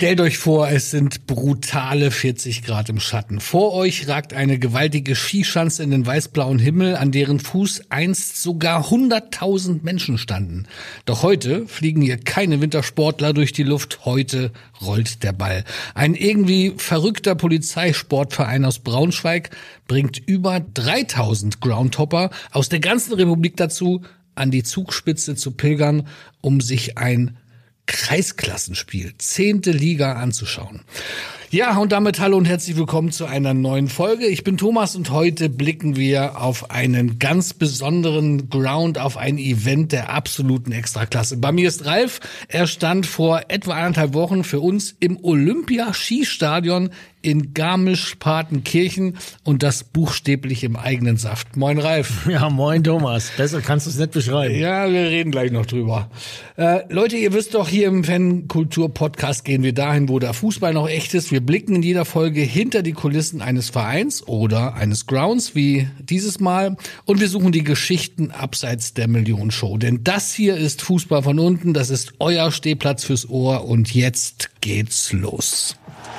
Stellt euch vor, es sind brutale 40 Grad im Schatten. Vor euch ragt eine gewaltige Skischanze in den weißblauen Himmel, an deren Fuß einst sogar 100.000 Menschen standen. Doch heute fliegen hier keine Wintersportler durch die Luft, heute rollt der Ball. Ein irgendwie verrückter Polizeisportverein aus Braunschweig bringt über 3.000 Groundhopper aus der ganzen Republik dazu, an die Zugspitze zu pilgern, um sich ein Kreisklassenspiel, 10. Liga anzuschauen. Ja, und damit hallo und herzlich willkommen zu einer neuen Folge. Ich bin Thomas und heute blicken wir auf einen ganz besonderen Ground, auf ein Event der absoluten Extraklasse. Bei mir ist Ralf. Er stand vor etwa 1,5 Wochen für uns im Olympia-Skistadion in Garmisch-Partenkirchen und das buchstäblich im eigenen Saft. Moin Ralf. Ja, moin Thomas. Besser kannst du es nicht beschreiben. Ja, wir reden gleich noch drüber. Leute, ihr wisst doch, hier im Fankultur-Podcast gehen wir dahin, wo der Fußball noch echt ist. Wir blicken in jeder Folge hinter die Kulissen eines Vereins oder eines Grounds, wie dieses Mal. Und wir suchen die Geschichten abseits der Millionenshow. Denn das hier ist Fußball von unten. Das ist euer Stehplatz fürs Ohr. Und jetzt geht's los.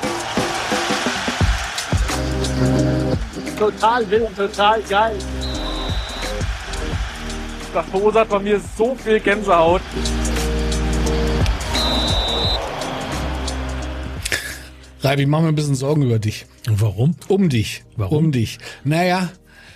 Total wild, total geil. Das verursacht bei mir so viel Gänsehaut. Ralf, ich mache mir ein bisschen Sorgen über dich. Und warum? Um dich. Warum? Um dich. Naja,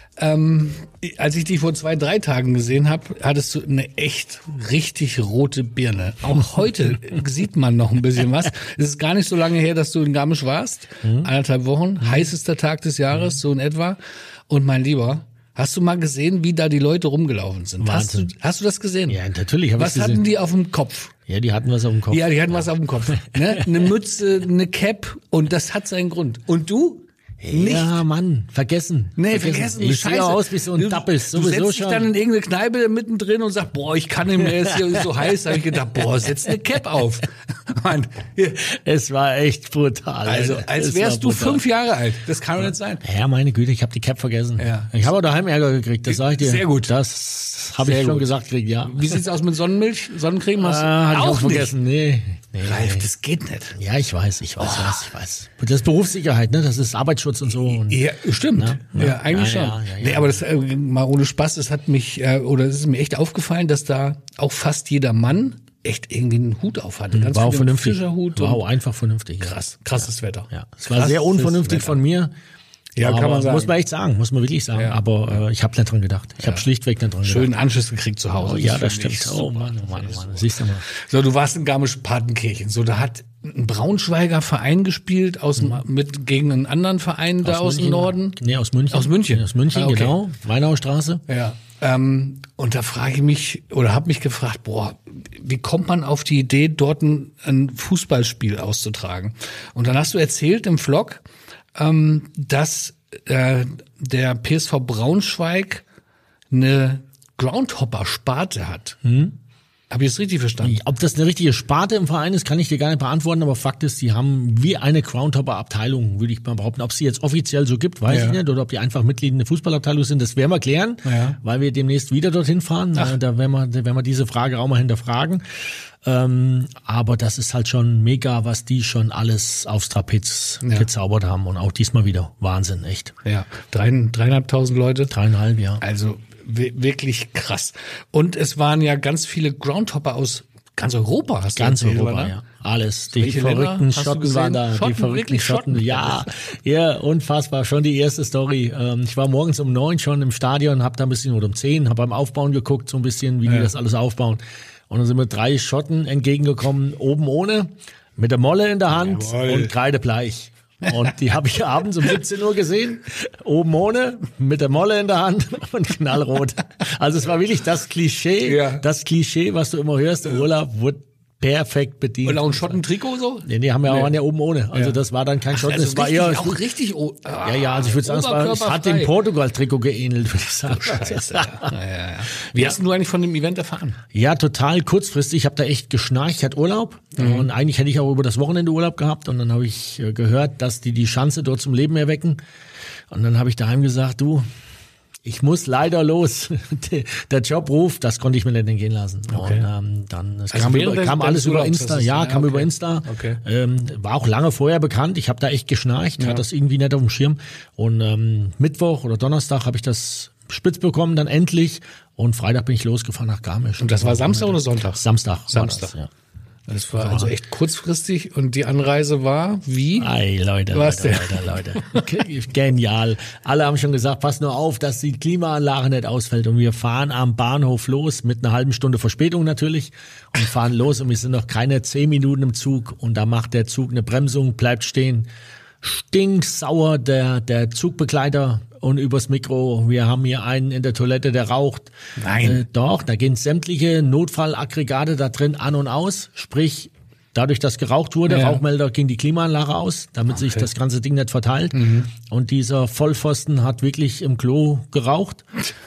als ich dich vor 2-3 Tagen gesehen habe, hattest du eine echt richtig rote Birne. Auch heute sieht man noch ein bisschen was. Es ist gar nicht so lange her, dass du in Garmisch warst. 1,5 Wochen, heißester Tag des Jahres, so in etwa. Und mein Lieber, hast du mal gesehen, wie da die Leute rumgelaufen sind? Hast du das gesehen? Ja, natürlich habe ich gesehen. Was hatten die auf dem Kopf? Ja, die hatten was auf dem Kopf. Ja, die hatten was auf dem Kopf. Ne? Eine Mütze, eine Cap und das hat seinen Grund. Und du? Nicht. Ja, Mann, vergessen. Nee, vergessen. Ich sehe aus wie so ein Dappes, sowieso schon. Du setzt dich dann in irgendeine Kneipe mittendrin und sagst, boah, ich kann nicht mehr, es ist hier so heiß. Da habe ich gedacht, boah, setz eine Cap auf. Mann, es war echt brutal. Also, als wärst du 5 Jahre alt. Das kann doch nicht sein. Ja, meine Güte, ich habe die Cap vergessen. Ja. Ich habe auch daheim Ärger gekriegt, das sage ich dir. Sehr gut. Das habe ich schon gesagt gekriegt, ja. Wie sieht's aus mit Sonnenmilch? Sonnencreme hast du hatte ich auch vergessen. Nee. Ralf, das geht nicht. Ja, ich weiß. Das ist Berufssicherheit, ne? Das ist Arbeitsschutz und so. Und ja, stimmt. Ne? Ja, eigentlich schon. Ja. Nee, aber das mal ohne Spaß, das hat mich es ist mir echt aufgefallen, dass da auch fast jeder Mann echt irgendwie einen Hut auf hatte. Ganz war auch vernünftig. Fischerhut. War auch einfach vernünftig. Krasses Wetter. Ja. Es war sehr unvernünftig von mir. Ja, aber kann man sagen. Muss man echt sagen, muss man wirklich sagen. Ja. Aber ich habe nicht dran gedacht. Ich habe schlichtweg nicht dran gedacht. Schönen Anschluss gekriegt zu Hause. Oh, ja, das stimmt. Oh Mann. Siehst du mal. So, du warst in Garmisch-Partenkirchen. So, da hat ein Braunschweiger Verein gespielt gegen einen anderen Verein da aus dem Norden. Nee, aus München. Aus München, okay. Genau. Weinaustraße. Ja. Und da frage ich mich oder habe mich gefragt, boah, wie kommt man auf die Idee, dort ein Fußballspiel auszutragen? Und dann hast du erzählt im Vlog, dass der PSV Braunschweig eine Groundhopper-Sparte hat. Habe ich das richtig verstanden? Ob das eine richtige Sparte im Verein ist, kann ich dir gar nicht beantworten, aber Fakt ist, die haben wie eine Groundhopper-Abteilung, würde ich mal behaupten. Ob es sie jetzt offiziell so gibt, weiß ich nicht, oder ob die einfach Mitglied in der Fußballabteilung sind, das werden wir klären, weil wir demnächst wieder dorthin fahren. Da werden wir diese Frage auch mal hinterfragen. Aber das ist halt schon mega, was die schon alles aufs Trapez gezaubert haben und auch diesmal wieder. Wahnsinn, echt. Ja, 3.500 Leute. 3,5, ja. Also wirklich krass. Und es waren ja ganz viele Groundhopper aus ganz Europa, hast du ganz erzählt, Europa, oder? Ja. Alles. Die Welche verrückten Länder Schotten waren da. Die verrückten Schotten. Ja, unfassbar. Schon die erste Story. Ich war morgens um 9 schon im Stadion, hab da ein bisschen, oder um 10, hab beim Aufbauen geguckt, so ein bisschen, wie die das alles aufbauen. Und dann sind mir 3 Schotten entgegengekommen, oben ohne, mit der Molle in der Hand und kreidebleich. Und die habe ich abends um 17 Uhr gesehen, oben ohne, mit der Molle in der Hand und knallrot. Also es war wirklich das Klischee, was du immer hörst, der Urlaub wurde perfekt bedient. Und auch ein Schottentrikot so? Nee, waren ja oben ohne. Also das war dann kein Schotten. Also das war eher auch richtig. Also ich würde sagen, es hat dem Portugal-Trikot geähnelt, würde ich sagen. Scheiße. Ja. Wie hast du eigentlich von dem Event erfahren? Ja, total kurzfristig. Ich habe da echt geschnarcht. Ich hatte Urlaub und eigentlich hätte ich auch über das Wochenende Urlaub gehabt. Und dann habe ich gehört, dass die Schanze dort zum Leben erwecken. Und dann habe ich daheim gesagt, du, ich muss leider los. Der Job ruft, das konnte ich mir nicht entgehen lassen. Okay. Und dann es Also kam alles über Urlaubs, Insta. das ist- Ja, kam okay. über Insta. Okay. War auch lange vorher bekannt. Ich habe da echt geschnarcht, hatte das irgendwie nicht auf dem Schirm. Und Mittwoch oder Donnerstag habe ich das spitz bekommen, dann endlich. Und Freitag bin ich losgefahren nach Garmisch. Und das war Samstag oder Sonntag? Samstag. Samstag. War das, ja. Das war also echt kurzfristig und die Anreise war wie? Ei, Leute. Okay, genial. Alle haben schon gesagt, pass nur auf, dass die Klimaanlage nicht ausfällt. Und wir fahren am Bahnhof los, mit einer halben Stunde Verspätung natürlich, und fahren los und wir sind noch keine 10 Minuten im Zug und da macht der Zug eine Bremsung, bleibt stehen. Stinksauer der Zugbegleiter und übers Mikro, wir haben hier einen in der Toilette, der raucht. Nein. Doch, da gehen sämtliche Notfallaggregate da drin an und aus, sprich, dadurch, dass geraucht wurde, Ja. Rauchmelder ging die Klimaanlage aus, damit sich das ganze Ding nicht verteilt. Und dieser Vollpfosten hat wirklich im Klo geraucht.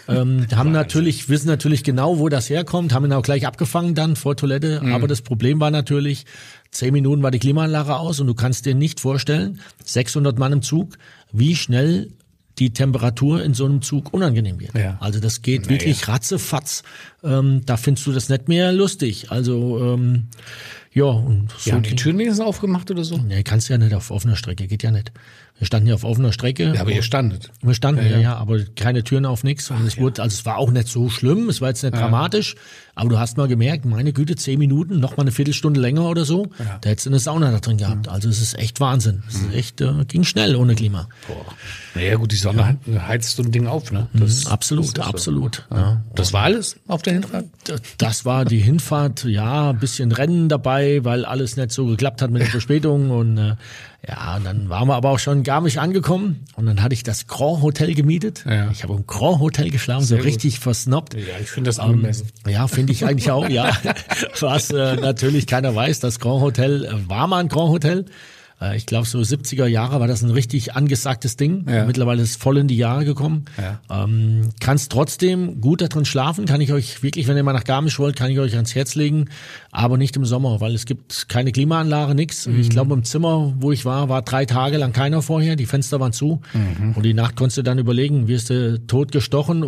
Wissen natürlich genau, wo das herkommt, haben ihn auch gleich abgefangen dann vor Toilette. Aber das Problem war natürlich, 10 Minuten war die Klimaanlage aus und du kannst dir nicht vorstellen, 600 Mann im Zug, wie schnell die Temperatur in so einem Zug unangenehm wird. Ja. Also das geht wirklich ratzefatz. Da findest du das nicht mehr lustig. Also ja, und so. Ja, haben die Türen wenigstens aufgemacht oder so? Nee, kannst ja nicht auf offener Strecke, geht ja nicht. Wir standen ja auf offener Strecke. Ja, aber ihr standet. Wir standen, ja, aber keine Türen auf nichts. Und es war auch nicht so schlimm, es war jetzt nicht dramatisch, aber du hast mal gemerkt, meine Güte, 10 Minuten, noch mal eine Viertelstunde länger oder so, da hättest du eine Sauna da drin gehabt. Also es ist echt Wahnsinn. Es ist echt, ging schnell ohne Klima. Naja gut, die Sonne heizt so ein Ding auf, ne? Das, Absolut. Ja. das war alles auf der Hinfahrt? Das war die Hinfahrt, ja, ein bisschen Rennen dabei, weil alles nicht so geklappt hat mit der Verspätung und dann waren wir aber auch schon in Garmisch angekommen und dann hatte ich das Grand Hotel gemietet. Ja. Ich habe im Grand Hotel geschlafen, so richtig versnobbt. Ja, ich finde das angemessen. Ja, finde ich eigentlich auch, ja. Was natürlich keiner weiß, das Grand Hotel war mal ein Grand Hotel. Ich glaube, so 70er Jahre war das ein richtig angesagtes Ding. Ja. Mittlerweile ist es voll in die Jahre gekommen. Ja. Kannst trotzdem gut da drin schlafen. Kann ich euch wirklich, wenn ihr mal nach Garmisch wollt, kann ich euch ans Herz legen. Aber nicht im Sommer, weil es gibt keine Klimaanlage, nix. Ich glaube, im Zimmer, wo ich war 3 Tage lang keiner vorher. Die Fenster waren zu. Und die Nacht konntest du dann überlegen, wirst du tot gestochen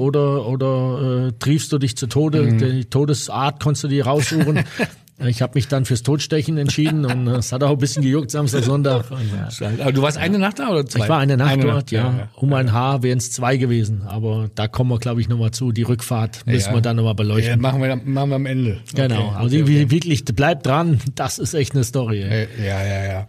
oder triefst du dich zu Tode. Die Todesart konntest du dir raussuchen. Ich habe mich dann fürs Totstechen entschieden und es hat auch ein bisschen gejuckt, Samstag, Sonntag. Und, Aber du warst eine Nacht da oder 2? ich war eine Nacht dort, Nacht, ja. Um ein Haar wären es 2 gewesen. Aber da kommen wir, glaube ich, nochmal zu. Die Rückfahrt müssen wir dann nochmal Ja, beleuchten. machen wir am Ende. Genau. Okay, Also wirklich, bleibt dran. Das ist echt eine Story. Ey. Ja.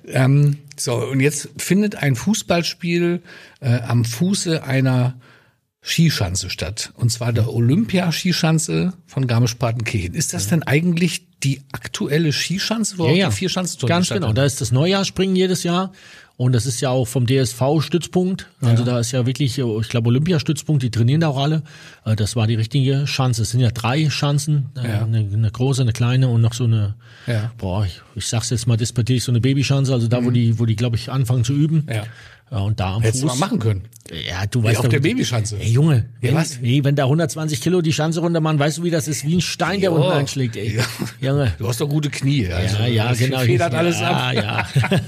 So, und jetzt findet ein Fußballspiel am Fuße einer Skischanze statt. Und zwar der Olympia-Skischanze von Garmisch-Partenkirchen. Ist das denn eigentlich die aktuelle Skischanze, wo auch die 4 Schanzenturniere Ganz genau. Da ist das Neujahrsspringen jedes Jahr. Und das ist ja auch vom DSV Stützpunkt. Also da ist ja wirklich, ich glaube, Olympiastützpunkt, die trainieren da auch alle. Das war die richtige Schanze. Es sind ja 3 Schanzen, eine große, eine kleine und noch so eine, ich sag's jetzt mal despektierlich, so eine Babyschanze, also da, wo die, glaube ich, anfangen zu üben. Ja. Und da am Hättest du Fuß. mal machen können. Ja, du weißt auf der Babyschanze. Ey, Junge, was? wenn da 120 Kilo die Schanze runter machen, weißt du, wie das ist? Wie ein Stein, der unten einschlägt, ey. Ja. Junge. Du hast doch gute Knie. Also Ja, genau. Federt alles ab. Ja.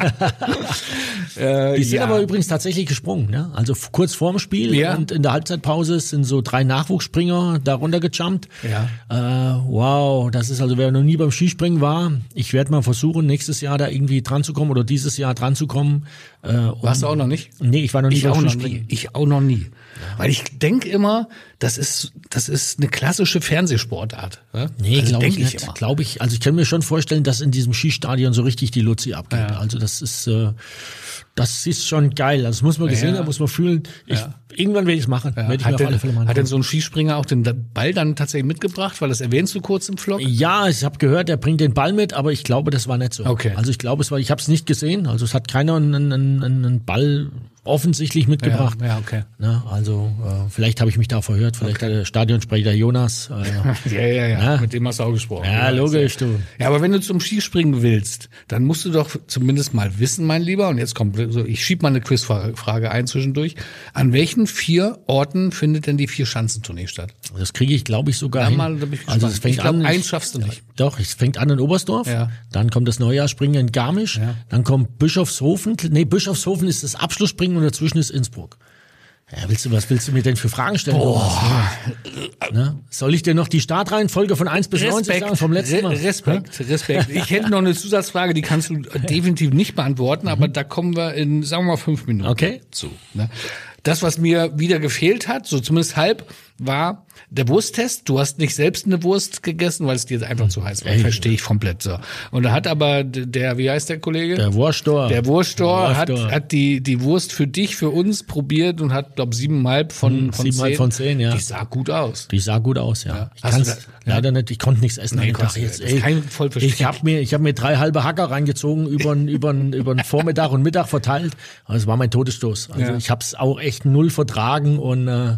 Die sind aber übrigens tatsächlich gesprungen, ne? Also kurz vorm Spiel und in der Halbzeitpause sind so 3 Nachwuchsspringer da runtergejumpt. Ja. Wow, das ist also, wer noch nie beim Skispringen war, ich werde mal versuchen, nächstes Jahr da irgendwie dran zu kommen oder dieses Jahr dran zu kommen. Warst du auch noch nicht? Nee, ich war noch nie Ich beim auch noch Skispringen. nie. Ich auch noch nie. Weil ich denke immer, das ist eine klassische Fernsehsportart. Ne? Nee, also glaube ich denk nicht. immer. Glaube ich, also ich kann mir schon vorstellen, dass in diesem Skistadion so richtig die Luzi abgeht. Ja. Also das ist schon geil. Also das muss man gesehen haben, muss man fühlen. Irgendwann werde ich es machen. Werde ich mir auf alle Fälle machen. Hat denn so ein Skispringer auch den Ball dann tatsächlich mitgebracht? Weil das erwähnst du kurz im Vlog? Ja, ich habe gehört, er bringt den Ball mit, aber ich glaube, das war nicht so. Okay. Also ich glaube, ich habe es nicht gesehen. Also es hat keiner einen Ball offensichtlich mitgebracht. Ja, okay. Na, also vielleicht habe ich mich da verhört. Vielleicht hat der Stadionsprecher Jonas. Ja. Mit dem hast du auch gesprochen. Ja, logisch, du. Ja, aber wenn du zum Skispringen willst, dann musst du doch zumindest mal wissen, mein Lieber, und jetzt kommt so, ich schieb mal eine Quizfrage ein zwischendurch. An welchen 4 Orten findet denn die 4-Schanzentournee statt? Das kriege ich, glaube ich, sogar hin. Da bin ich also es fängt ich glaube, an. eins schaffst du nicht. Doch, es fängt an in Oberstdorf. Ja. Dann kommt das Neujahrsspringen in Garmisch. Ja. Dann kommt Bischofshofen. Nee, Bischofshofen ist das Abschlussspringen und dazwischen ist Innsbruck. Ja, was willst du mir denn für Fragen stellen? Ne? Soll ich dir noch die Startreihenfolge von 1 bis 90 sagen vom letzten Mal? Respekt. Ich hätte noch eine Zusatzfrage, die kannst du definitiv nicht beantworten, aber da kommen wir in, sagen wir mal, 5 Minuten zu. Ne? Das, was mir wieder gefehlt hat, so zumindest halb, war der Wursttest. Du hast nicht selbst eine Wurst gegessen, weil es dir einfach zu heiß war. Verstehe ich komplett so. Und da hat aber wie heißt der Kollege? Der Wurstor. Der Wurstor hat die Wurst für dich, für uns probiert und hat, glaube 7,5 von 7,5 von 10, ja. Die sah gut aus. Ja. Ich kann's leider nicht, ich konnte nichts essen. Ich habe mir 3 halbe Hacker reingezogen über den Vormittag und Mittag verteilt. Und das war mein Todesstoß. Also ich habe es auch echt null vertragen und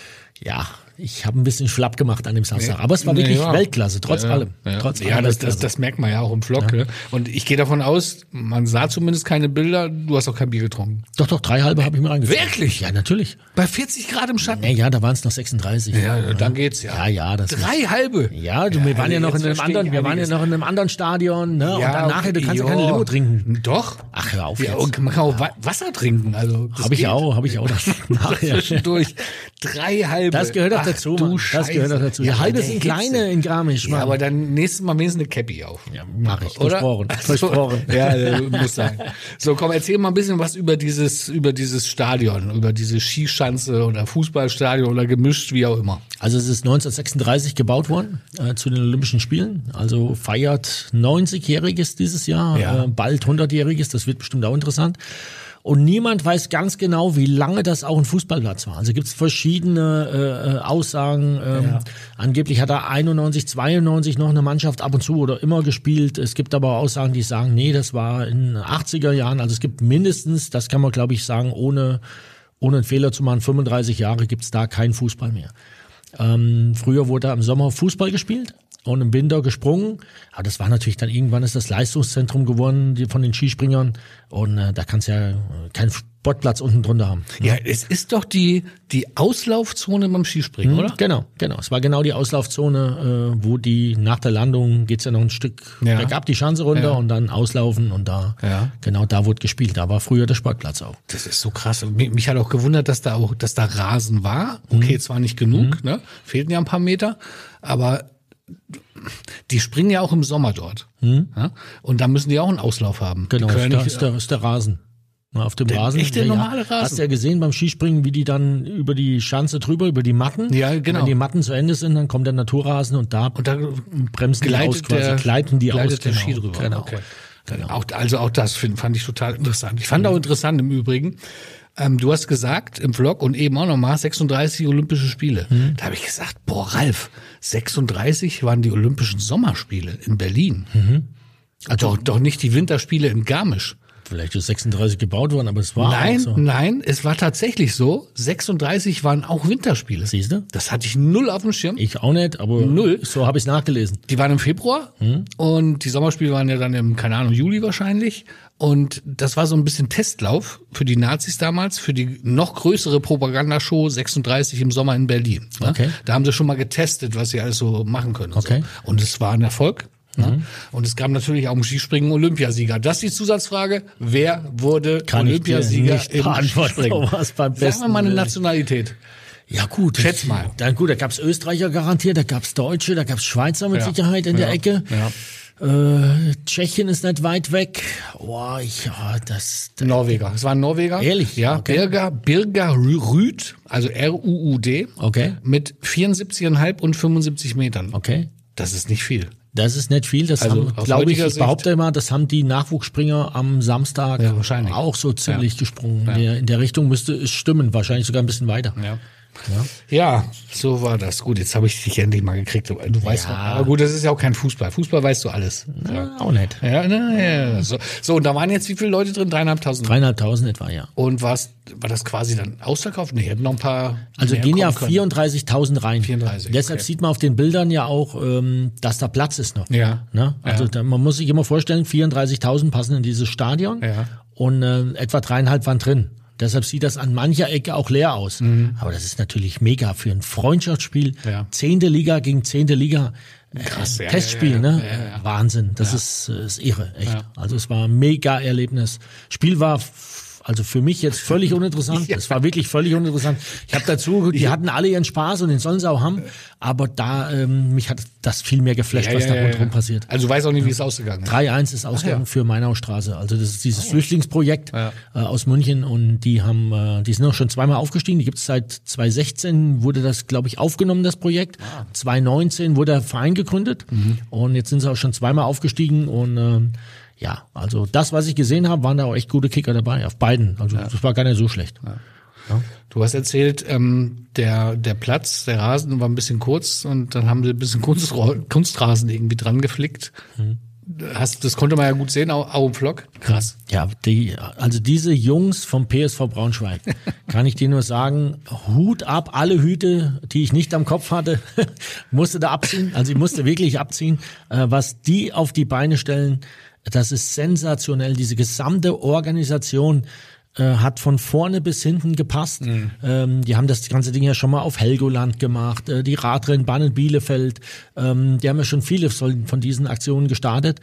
ich habe ein bisschen schlapp gemacht an dem Samstag. Aber es war wirklich Weltklasse, trotz allem. Trotz allem das merkt man ja auch im Vlog. Ja. Ne? Und ich gehe davon aus, man sah zumindest keine Bilder, du hast auch kein Bier getrunken. Doch, 3 halbe habe ich mir reingezogen. Wirklich? Ja, natürlich. Bei 40 Grad im Schatten? Ja, da waren es noch 36. Ja, dann geht's ja. Ja, das 3 halbe? Ja, wir waren ja noch in einem anderen Stadion, ne? Ja, und dann nachher, du kannst ja keine Limo trinken. Doch. Ach, hör auf ja, jetzt. und man kann auch Wasser trinken. Also Habe ich auch. Zwischendurch. 3 halbe. Das gehört auch dazu, Mann. Das gehört auch dazu. Ja, halbe sind kleine in Garmisch, Mann. Ja, aber dann nächstes Mal wenigstens eine Cappy auf. Ja, mach ich. Oder? Versprochen. Ja, muss sein. So, komm, erzähl mal ein bisschen was über dieses Stadion, über diese Skischanze oder Fußballstadion oder gemischt, wie auch immer. Also es ist 1936 gebaut worden, zu den Olympischen Spielen. Also feiert 90-Jähriges dieses Jahr, bald 100-Jähriges, das wird bestimmt auch interessant. Und niemand weiß ganz genau, wie lange das auch ein Fußballplatz war. Also gibt es verschiedene Aussagen. Angeblich hat er 91, 92 noch eine Mannschaft ab und zu oder immer gespielt. Es gibt aber Aussagen, die sagen, nee, das war in den 80er Jahren. Also es gibt mindestens, das kann man glaube ich sagen, ohne einen Fehler zu machen, 35 Jahre gibt es da keinen Fußball mehr. Früher wurde im Sommer Fußball gespielt und im Winter gesprungen. Aber das war natürlich dann irgendwann ist das Leistungszentrum geworden von den Skispringern. Und da kannst ja keinen Sportplatz unten drunter haben. Ja, es ist doch die Auslaufzone beim Skispringen, oder? Genau. Es war genau die Auslaufzone, wo die nach der Landung geht's ja noch ein Stück bergab die Schanze runter und dann auslaufen und da genau da wurde gespielt. Da war früher der Sportplatz auch. Das ist so krass. Mich hat auch gewundert, dass da Rasen war. Okay, zwar nicht genug, ne? Fehlten ja ein paar Meter, aber die springen ja auch im Sommer dort. Ja? Und da müssen die auch einen Auslauf haben. Genau, ist der Rasen. Auf dem Rasen. Echt der normale Rasen? Hast du ja gesehen beim Skispringen, wie die dann über die Schanze drüber, über die Matten. Ja, genau. Wenn die Matten zu Ende sind, dann kommt der Naturrasen und da bremsen die aus quasi, gleiten die aus. Der Ski drüber. Genau. Okay. Genau. Auch das fand ich total interessant. Ich fand auch interessant im Übrigen, du hast gesagt im Vlog und eben auch nochmal 36 Olympische Spiele. Da habe ich gesagt, Ralf, 36 waren die Olympischen Sommerspiele in Berlin. Also doch nicht die Winterspiele in Garmisch. Vielleicht ist 36 gebaut worden, aber es war auch so. Nein, es war tatsächlich so. 36 waren auch Winterspiele. Siehst du? Das hatte ich null auf dem Schirm. Ich auch nicht, aber so habe ich es nachgelesen. Die waren im Februar und die Sommerspiele waren ja dann im, keine Ahnung, Juli wahrscheinlich. Und das war so ein bisschen Testlauf für die Nazis damals, für die noch größere Propagandashow 36 im Sommer in Berlin. Ne? Okay. Da haben sie schon mal getestet, was sie alles so machen können. Okay. So. Und es war ein Erfolg. Und es gab natürlich auch im Skispringen Olympiasieger. Das ist die Zusatzfrage. Wer wurde Olympiasieger im Skispringen? Sagen wir mal eine Nationalität. Ja gut. Schätz mal. Da gab's Österreicher garantiert, da gab's Deutsche, da gab's Schweizer mit Sicherheit in der Ecke. Ja. Tschechien ist nicht weit weg. Norweger. Es war ein Norweger. Ehrlich? Ja. Okay. Birger Rud, also R-U-U-D. Okay. Mit 74,5 und 75 Metern. Okay. Das ist nicht viel. Das ist nicht viel. Das glaube ich behaupte immer, das haben die Nachwuchsspringer am Samstag auch so ziemlich gesprungen. Ja. In der Richtung müsste es stimmen, wahrscheinlich sogar ein bisschen weiter. Ja, so war das. Gut, jetzt habe ich dich endlich mal gekriegt. Du weißt noch. Aber gut, das ist ja auch kein Fußball. Fußball weißt du alles. Auch nicht. Ja. So, und da waren jetzt wie viele Leute drin? 3.500? 3.500 etwa, ja. Und war das quasi dann ausverkauft? Nee, hätten noch ein paar. Also gehen ja 34.000 rein. 34. Deshalb sieht man auf den Bildern ja auch, dass da Platz ist noch. Ja. Ne? Also man muss sich immer vorstellen, 34.000 passen in dieses Stadion und etwa 3.500 waren drin. Deshalb sieht das an mancher Ecke auch leer aus. Aber das ist natürlich mega für ein Freundschaftsspiel. 10. Liga gegen 10. Liga. Krass, Testspiel, ne? Ja. Wahnsinn. Das ist irre, echt. Ja. Also es war ein mega Erlebnis. Spiel war also für mich jetzt völlig uninteressant. Das war wirklich völlig uninteressant. Ich habe dazu, die hatten alle ihren Spaß und den sollen sie auch haben, aber da mich hat das viel mehr geflasht, was da rundherum passiert. Also du weißt auch nicht, wie es ausgegangen ist. 3-1 ist ausgegangen für Mainaustraße. Also das ist dieses Flüchtlingsprojekt aus München und die sind auch schon zweimal aufgestiegen. Die gibt es seit 2016, wurde das, glaube ich, aufgenommen, das Projekt. 2019 wurde der Verein gegründet und jetzt sind sie auch schon zweimal aufgestiegen und ja, also das, was ich gesehen habe, waren da auch echt gute Kicker dabei, auf beiden. Also das war gar nicht so schlecht. Ja. Du hast erzählt, der Platz, der Rasen war ein bisschen kurz und dann haben sie ein bisschen Kunstrasen irgendwie dran geflickt. Das konnte man ja gut sehen, auch im Vlog. Krass. Ja, also diese Jungs vom PSV Braunschweig, kann ich dir nur sagen, Hut ab, alle Hüte, die ich nicht am Kopf hatte, musste da abziehen. Also ich musste wirklich abziehen, was die auf die Beine stellen. Das ist sensationell. Diese gesamte Organisation hat von vorne bis hinten gepasst. Die haben das ganze Ding ja schon mal auf Helgoland gemacht, die Radrennbahn in Bielefeld. Die haben ja schon viele von diesen Aktionen gestartet.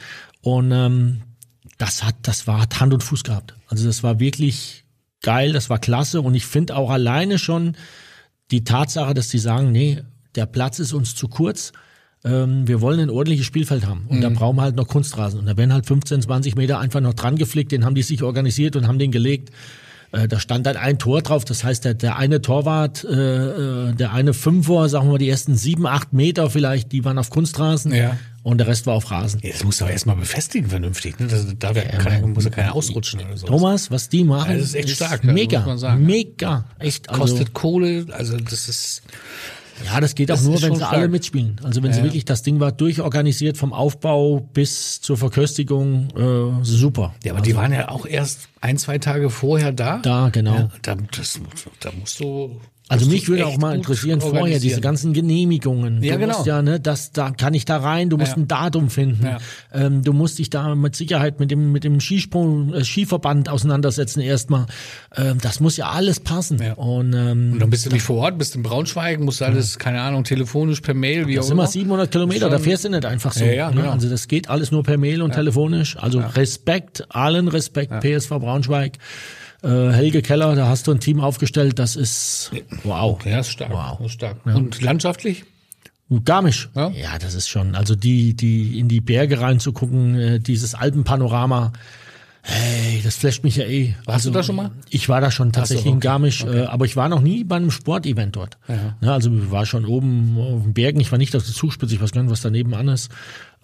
Und das hat Hand und Fuß gehabt. Also das war wirklich geil, das war klasse. Und ich finde auch alleine schon die Tatsache, dass die sagen, nee, der Platz ist uns zu kurz. Wir wollen ein ordentliches Spielfeld haben und da brauchen wir halt noch Kunstrasen und da werden halt 15, 20 Meter einfach noch dran geflickt, den haben die sich organisiert und haben den gelegt. Da stand dann ein Tor drauf, das heißt der eine Torwart, der eine Fünfer, sagen wir mal die ersten 7, 8 Meter vielleicht, die waren auf Kunstrasen und der Rest war auf Rasen. Ja, das musst du aber erstmal befestigen vernünftig, ne? Da muss ja keiner ausrutschen oder so. Thomas, was die machen, das ist echt stark, mega, muss man sagen. Mega, echt. Also, kostet Kohle, also das ist... Ja, das geht auch nur, wenn sie alle mitspielen. Also wenn sie wirklich, das Ding war durchorganisiert vom Aufbau bis zur Verköstigung, super. Ja, aber die waren ja auch erst 1, 2 Tage vorher da. Da, genau. Ja, da musst du... Also mich würde auch mal interessieren, vorher diese ganzen Genehmigungen. Ja, du genau. musst ja, ne, da kann ich da rein, du musst ein Datum finden. Ja. Du musst dich da mit Sicherheit mit dem Skiverband auseinandersetzen erstmal. Das muss ja alles passen. Ja. Und dann bist du nicht vor Ort, bist in Braunschweig, musst alles, keine Ahnung, telefonisch, per Mail, wie auch immer. Das sind immer 700 Kilometer, da fährst du nicht einfach so. Ja, genau. Also das geht alles nur per Mail und telefonisch. Also Respekt, allen Respekt, PSV Braunschweig. Helge Keller, da hast du ein Team aufgestellt, das ist wow. Ja, ist stark. Wow. Ist stark. Ja. Und landschaftlich? Garmisch. Ja, das ist schon, also die in die Berge reinzugucken, dieses Alpenpanorama, hey, das flasht mich ja eh. Warst du da schon mal? Ich war da schon tatsächlich in Garmisch, aber ich war noch nie bei einem Sportevent dort. Ja, also ich war schon oben auf den Bergen, ich war nicht auf der Zugspitze, ich weiß gar nicht, was da nebenan ist.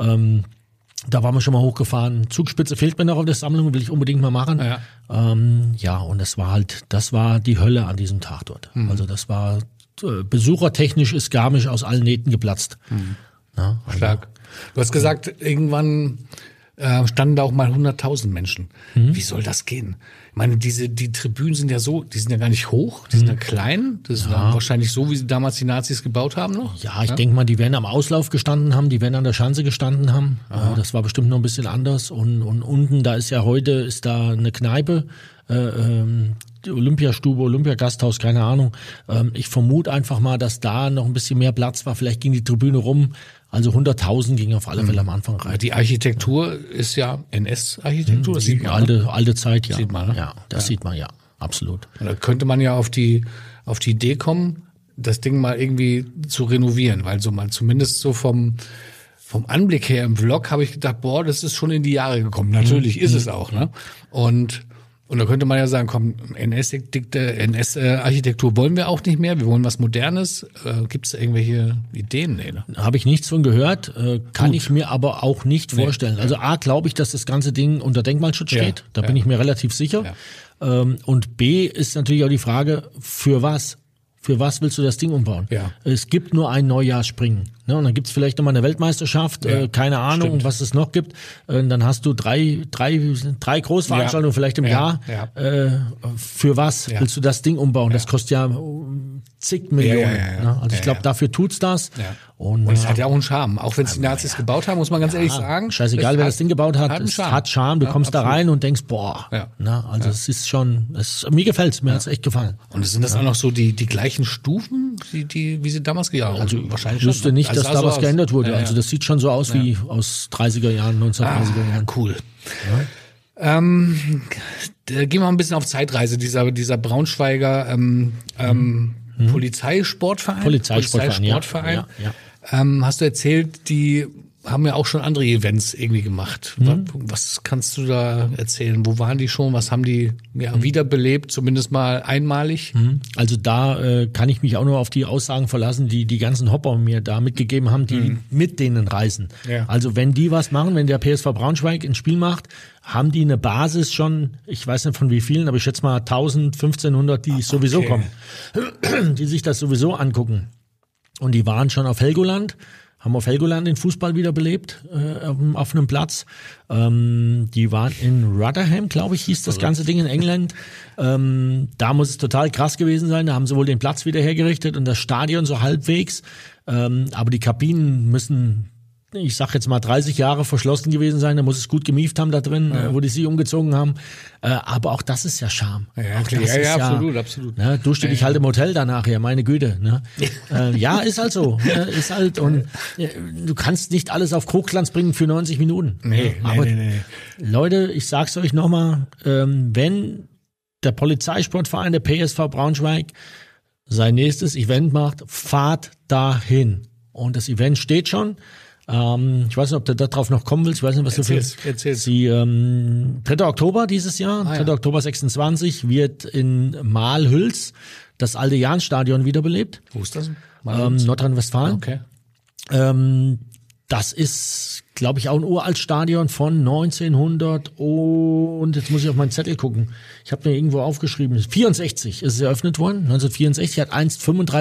Da waren wir schon mal hochgefahren. Zugspitze fehlt mir noch auf der Sammlung, will ich unbedingt mal machen. Ja, und das war die Hölle an diesem Tag dort. Also das war, besuchertechnisch ist Garmisch aus allen Nähten geplatzt. Ja, also. Stark. Du hast gesagt, irgendwann standen da auch mal 100.000 Menschen. Wie soll das gehen? Ich meine, die Tribünen sind ja so, die sind ja gar nicht hoch, die sind ja klein. Das ist wahrscheinlich so, wie sie damals die Nazis gebaut haben noch. Ja, ich denke mal, die werden am Auslauf gestanden haben, die werden an der Schanze gestanden haben. Das war bestimmt noch ein bisschen anders. Und unten, da ist da eine Kneipe, die Olympiastube, Olympiagasthaus, keine Ahnung. Ich vermute einfach mal, dass da noch ein bisschen mehr Platz war. Vielleicht ging die Tribüne rum. Also 100.000 ging auf alle Fälle am Anfang rein. Die Architektur ist ja NS-Architektur, das sieht man. Alte Zeit, ja. Sieht man, ne? Ja, das sieht man, ja, absolut. Und da könnte man ja auf die Idee kommen, das Ding mal irgendwie zu renovieren, weil so mal zumindest so vom Anblick her im Vlog habe ich gedacht, boah, das ist schon in die Jahre gekommen. Natürlich ist es auch, ne? Und da könnte man ja sagen, komm, NS-Architektur wollen wir auch nicht mehr, wir wollen was Modernes. Gibt es irgendwelche Ideen? Nee, ne? Habe ich nichts von gehört, kann ich mir aber auch nicht vorstellen. Also A, glaube ich, dass das ganze Ding unter Denkmalschutz steht, da bin ich mir relativ sicher. Ja. Und B ist natürlich auch die Frage, für was? Für was willst du das Ding umbauen? Ja. Es gibt nur ein Neujahrsspringen. Ne? Und dann gibt's vielleicht nochmal eine Weltmeisterschaft, keine Ahnung, was es noch gibt. Dann hast du drei Großveranstaltungen vielleicht im Jahr. Ja. Für was willst du das Ding umbauen? Das kostet ja zig Millionen. Ne? Also ich glaube, dafür tut's das. Ja. Und es hat ja auch einen Charme. Auch wenn es die Nazis gebaut haben, muss man ganz ehrlich sagen. Scheißegal, wer das Ding gebaut hat, es hat Charme. Du kommst da rein und denkst, boah. Ja. Na, also es ist schon, mir gefällt's, mir hat's echt gefallen. Und sind das auch noch so die gleichen Stufen, wie sie damals gegangen haben? Also wahrscheinlich ich wüsste nicht, dass da was geändert wurde. Also das sieht schon so aus wie aus 30er Jahren, 1930er Jahren. Cool. Gehen wir mal ein bisschen auf Zeitreise. Dieser Braunschweiger Polizeisportverein. Ja. Hast du erzählt, die haben ja auch schon andere Events irgendwie gemacht. Was kannst du da erzählen? Wo waren die schon? Was haben die wiederbelebt, zumindest mal einmalig? Also da kann ich mich auch nur auf die Aussagen verlassen, die die ganzen Hopper mir da mitgegeben haben, die mit denen reisen. Ja. Also wenn die was machen, wenn der PSV Braunschweig ein Spiel macht, haben die eine Basis schon, ich weiß nicht von wie vielen, aber ich schätze mal 1000, 1500, die sowieso kommen, die sich das sowieso angucken. Und die waren schon auf Helgoland, haben auf Helgoland den Fußball wiederbelebt, auf einem Platz. Die waren in Rotherham, glaube ich, hieß das ganze Ding in England. Da muss es total krass gewesen sein. Da haben sie wohl den Platz wieder hergerichtet und das Stadion so halbwegs. Aber die Kabinen müssen, ich sag jetzt mal 30 Jahre verschlossen gewesen sein, da muss es gut gemieft haben da drin, wo die sich umgezogen haben. Aber auch das ist ja Charme. Ja, klar. Ja, absolut. Ne, durchschnittlich halt im Hotel danach, ja, meine Güte. Ne? Ja, ist halt so. Ist halt, und du kannst nicht alles auf Hochglanz bringen für 90 Minuten. Nee. Leute, ich sag's euch nochmal, wenn der Polizeisportverein, der PSV Braunschweig, sein nächstes Event macht, fahrt dahin. Und das Event steht schon. Ich weiß nicht, ob du darauf noch kommen willst. Ich weiß nicht, was du für... Erzähl's. 3. Oktober dieses Jahr, 3. Oktober 26, wird in Mahlhüls das alte Jahn-Stadion wiederbelebt. Wo ist das? Nordrhein-Westfalen. Okay. Das ist, glaube ich, auch ein uraltes Stadion von 1900 und jetzt muss ich auf meinen Zettel gucken. Ich habe mir irgendwo aufgeschrieben, 64 ist es eröffnet worden. 1964 hat einst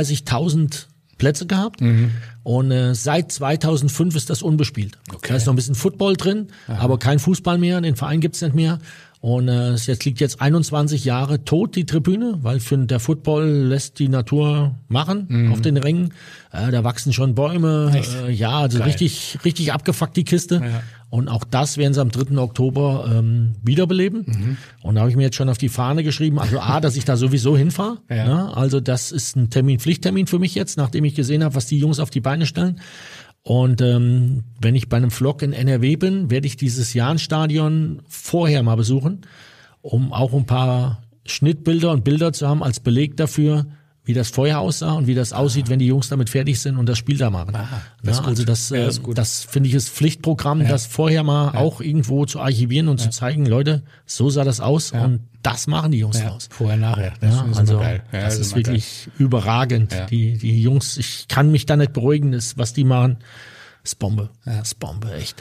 35.000 Plätze gehabt und seit 2005 ist das unbespielt. Okay. Da ist noch ein bisschen Football drin, aber kein Fußball mehr, den Verein gibt's nicht mehr. Und jetzt liegt jetzt 21 Jahre tot, die Tribüne, weil für der Football lässt die Natur machen auf den Rängen. Da wachsen schon Bäume. Also geil. richtig abgefuckt, die Kiste. Ja. Und auch das werden sie am 3. Oktober wiederbeleben. Und da habe ich mir jetzt schon auf die Fahne geschrieben, also dass ich da sowieso hinfahre. Ja. Ja, also das ist ein Pflichttermin für mich jetzt, nachdem ich gesehen habe, was die Jungs auf die Beine stellen. Und wenn ich bei einem Vlog in NRW bin, werde ich dieses Jahn-Stadion vorher mal besuchen, um auch ein paar Schnittbilder und Bilder zu haben als Beleg dafür, wie das vorher aussah und wie das aussieht, wenn die Jungs damit fertig sind und das Spiel da machen. Das ist gut. Also das finde ich ist Pflichtprogramm, das vorher mal auch irgendwo zu archivieren und zu zeigen, Leute, so sah das aus und das machen die Jungs draus. Vorher, nachher. Das ist also geil. das ist wirklich überragend. Ja. Die Jungs, ich kann mich da nicht beruhigen, was die machen, ist Bombe. Ist Bombe, echt.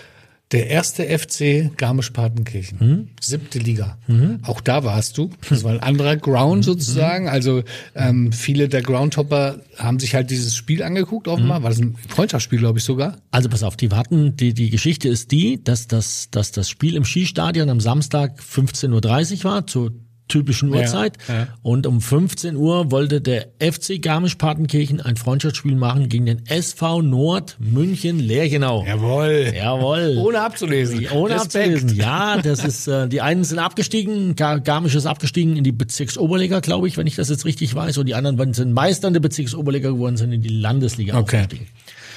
Der erste FC Garmisch-Partenkirchen, 7. Liga. Auch da warst du. Das war ein anderer Ground sozusagen. Also viele der Groundhopper haben sich halt dieses Spiel angeguckt, offenbar. War das ein Freundschaftsspiel, glaube ich sogar? Also pass auf, die Geschichte ist die, dass das Spiel im Skistadion am Samstag 15:30 Uhr war, zur typischen Uhrzeit. Ja. Und um 15 Uhr wollte der FC Garmisch-Partenkirchen ein Freundschaftsspiel machen gegen den SV Nord München-Lerchenau. Jawohl. Ohne abzulesen. Ohne Respekt. abzulesen. Ja, das ist, die einen sind abgestiegen, Garmisch ist abgestiegen in die Bezirksoberliga, glaube ich, wenn ich das jetzt richtig weiß. Und die anderen sind Meister in der Bezirksoberliga geworden, sind in die Landesliga aufgestiegen.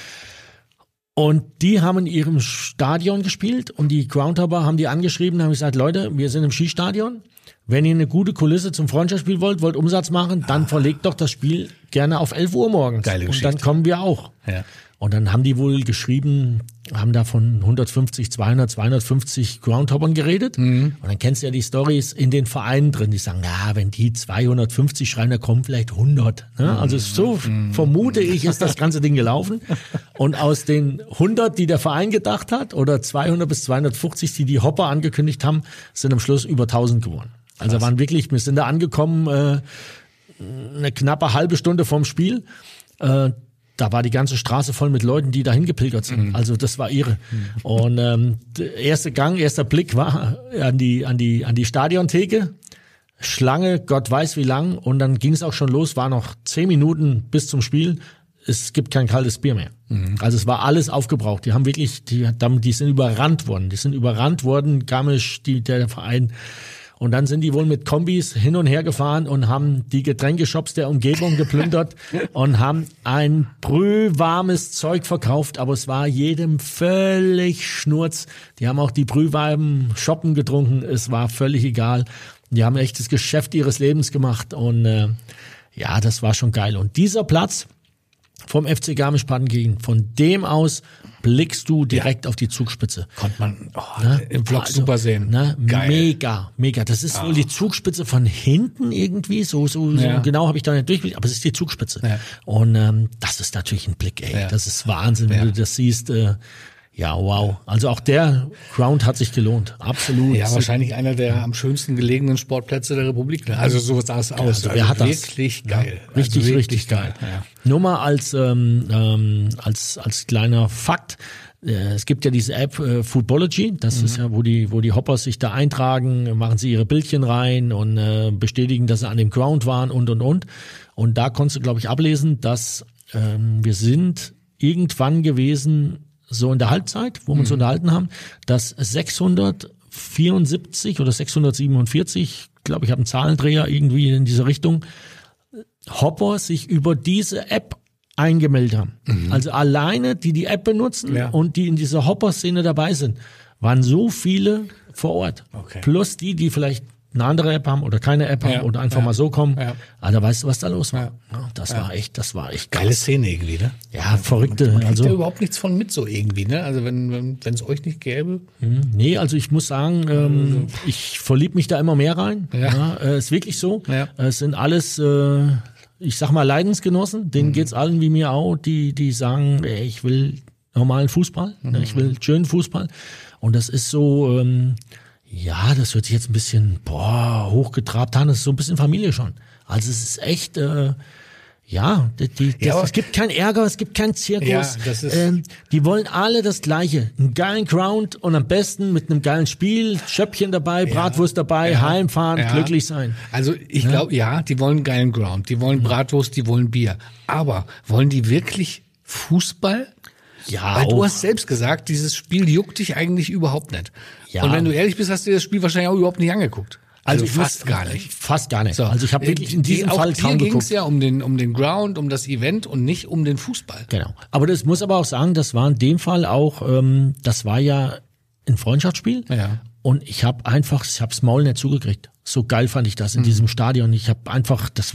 Und die haben in ihrem Stadion gespielt und die Groundhopper haben die angeschrieben, haben gesagt, Leute, wir sind im Skistadion. Wenn ihr eine gute Kulisse zum Freundschaftsspiel wollt Umsatz machen, dann verlegt doch das Spiel gerne auf 11 Uhr morgens. Geile und Geschichte. dann kommen wir auch. Ja. Und dann haben die wohl geschrieben, haben da von 150, 200, 250 Groundhoppern geredet. Und dann kennst du ja die Storys in den Vereinen drin, die sagen, ja, wenn die 250 schreiben, dann kommen vielleicht 100. Ne? Also so vermute ich, ist das ganze Ding gelaufen. Und aus den 100, die der Verein gedacht hat, oder 200 bis 250, die Hopper angekündigt haben, sind am Schluss über 1000 geworden. Also waren wirklich, wir sind da angekommen, eine knappe halbe Stunde vorm Spiel. Da war die ganze Straße voll mit Leuten, die dahin gepilgert sind. Also das war irre. Und der erster Blick war an die Stadiontheke. Schlange, Gott weiß wie lang. Und dann ging es auch schon los, war noch 10 Minuten bis zum Spiel. Es gibt kein kaltes Bier mehr. Also es war alles aufgebraucht. Die haben wirklich, die sind überrannt worden. Garmisch, der Verein. Und dann sind die wohl mit Kombis hin und her gefahren und haben die Getränkeshops der Umgebung geplündert und haben ein brühwarmes Zeug verkauft, aber es war jedem völlig Schnurz. Die haben auch die brühwarmen Schoppen getrunken, es war völlig egal. Die haben echt das Geschäft ihres Lebens gemacht und ja, das war schon geil. Und dieser Platz vom FC Garmisch-Partenkirchen, von dem aus blickst du direkt auf die Zugspitze. Konnte man im Vlog super sehen. Geil. Mega. Das ist wohl die Zugspitze von hinten irgendwie, so genau habe ich da nicht durchgeblickt, aber es ist die Zugspitze. Ja. Und das ist natürlich ein Blick, ey. Ja. Das ist Wahnsinn, wenn du das siehst. Ja, wow. Also auch der Ground hat sich gelohnt. Absolut. Ja, wahrscheinlich einer der am schönsten gelegenen Sportplätze der Republik. Also so sah es aus. Also wer hat wirklich das? Geil. Ja, richtig geil. Ja. Nur mal als kleiner Fakt. Es gibt ja diese App Foodbology, das ist ja, wo die Hoppers sich da eintragen, machen sie ihre Bildchen rein und bestätigen, dass sie an dem Ground waren und. Und da konntest du, glaube ich, ablesen, dass wir sind irgendwann gewesen, so in der Halbzeit, wo wir uns unterhalten haben, dass 674 oder 647, glaube ich, habe einen Zahlendreher irgendwie in diese Richtung, Hopper sich über diese App eingemeldet haben. Also alleine, die App benutzen und die in dieser Hopper-Szene dabei sind, waren so viele vor Ort. Okay. Plus die vielleicht eine andere App haben oder keine App haben oder einfach mal so kommen. Ja. Also weißt du, was da los war? Ja, das war echt krass. Geile Szene irgendwie, ne? Ja, verrückte. Man kriegt ja überhaupt nichts von mit so irgendwie, ne? Also wenn es euch nicht gäbe. Nee, also ich muss sagen, ich verlieb mich da immer mehr rein. Ja. Ist wirklich so. Ja. Es sind alles, ich sag mal, Leidensgenossen. Denen geht's allen wie mir auch, die sagen, ey, ich will normalen Fußball, ich will schönen Fußball. Und das ist so, ja, das hört sich jetzt ein bisschen hochgetrabt an, das ist so ein bisschen Familie schon. Also es ist echt, es gibt keinen Ärger, es gibt keinen Zirkus. Ja, das ist die wollen alle das Gleiche. Einen geilen Ground und am besten mit einem geilen Spiel, Schöppchen dabei, Bratwurst dabei, heimfahren, glücklich sein. Also ich glaube, die wollen einen geilen Ground, die wollen Bratwurst, die wollen Bier. Aber wollen die wirklich Fußball? Ja, weil du hast selbst gesagt, dieses Spiel juckt dich eigentlich überhaupt nicht. Ja. Und wenn du ehrlich bist, hast du das Spiel wahrscheinlich auch überhaupt nicht angeguckt. Also fast gar nicht. Fast gar nicht. So. Also ich habe wirklich in diesem Fall kaum geguckt. Hier ging es ja um den Ground, um das Event und nicht um den Fußball. Genau. Aber das muss aber auch sagen, das war in dem Fall auch, das war ja ein Freundschaftsspiel. Ja. Und ich habe das Maul nicht zugekriegt. So geil fand ich das in diesem Stadion. Ich habe einfach, das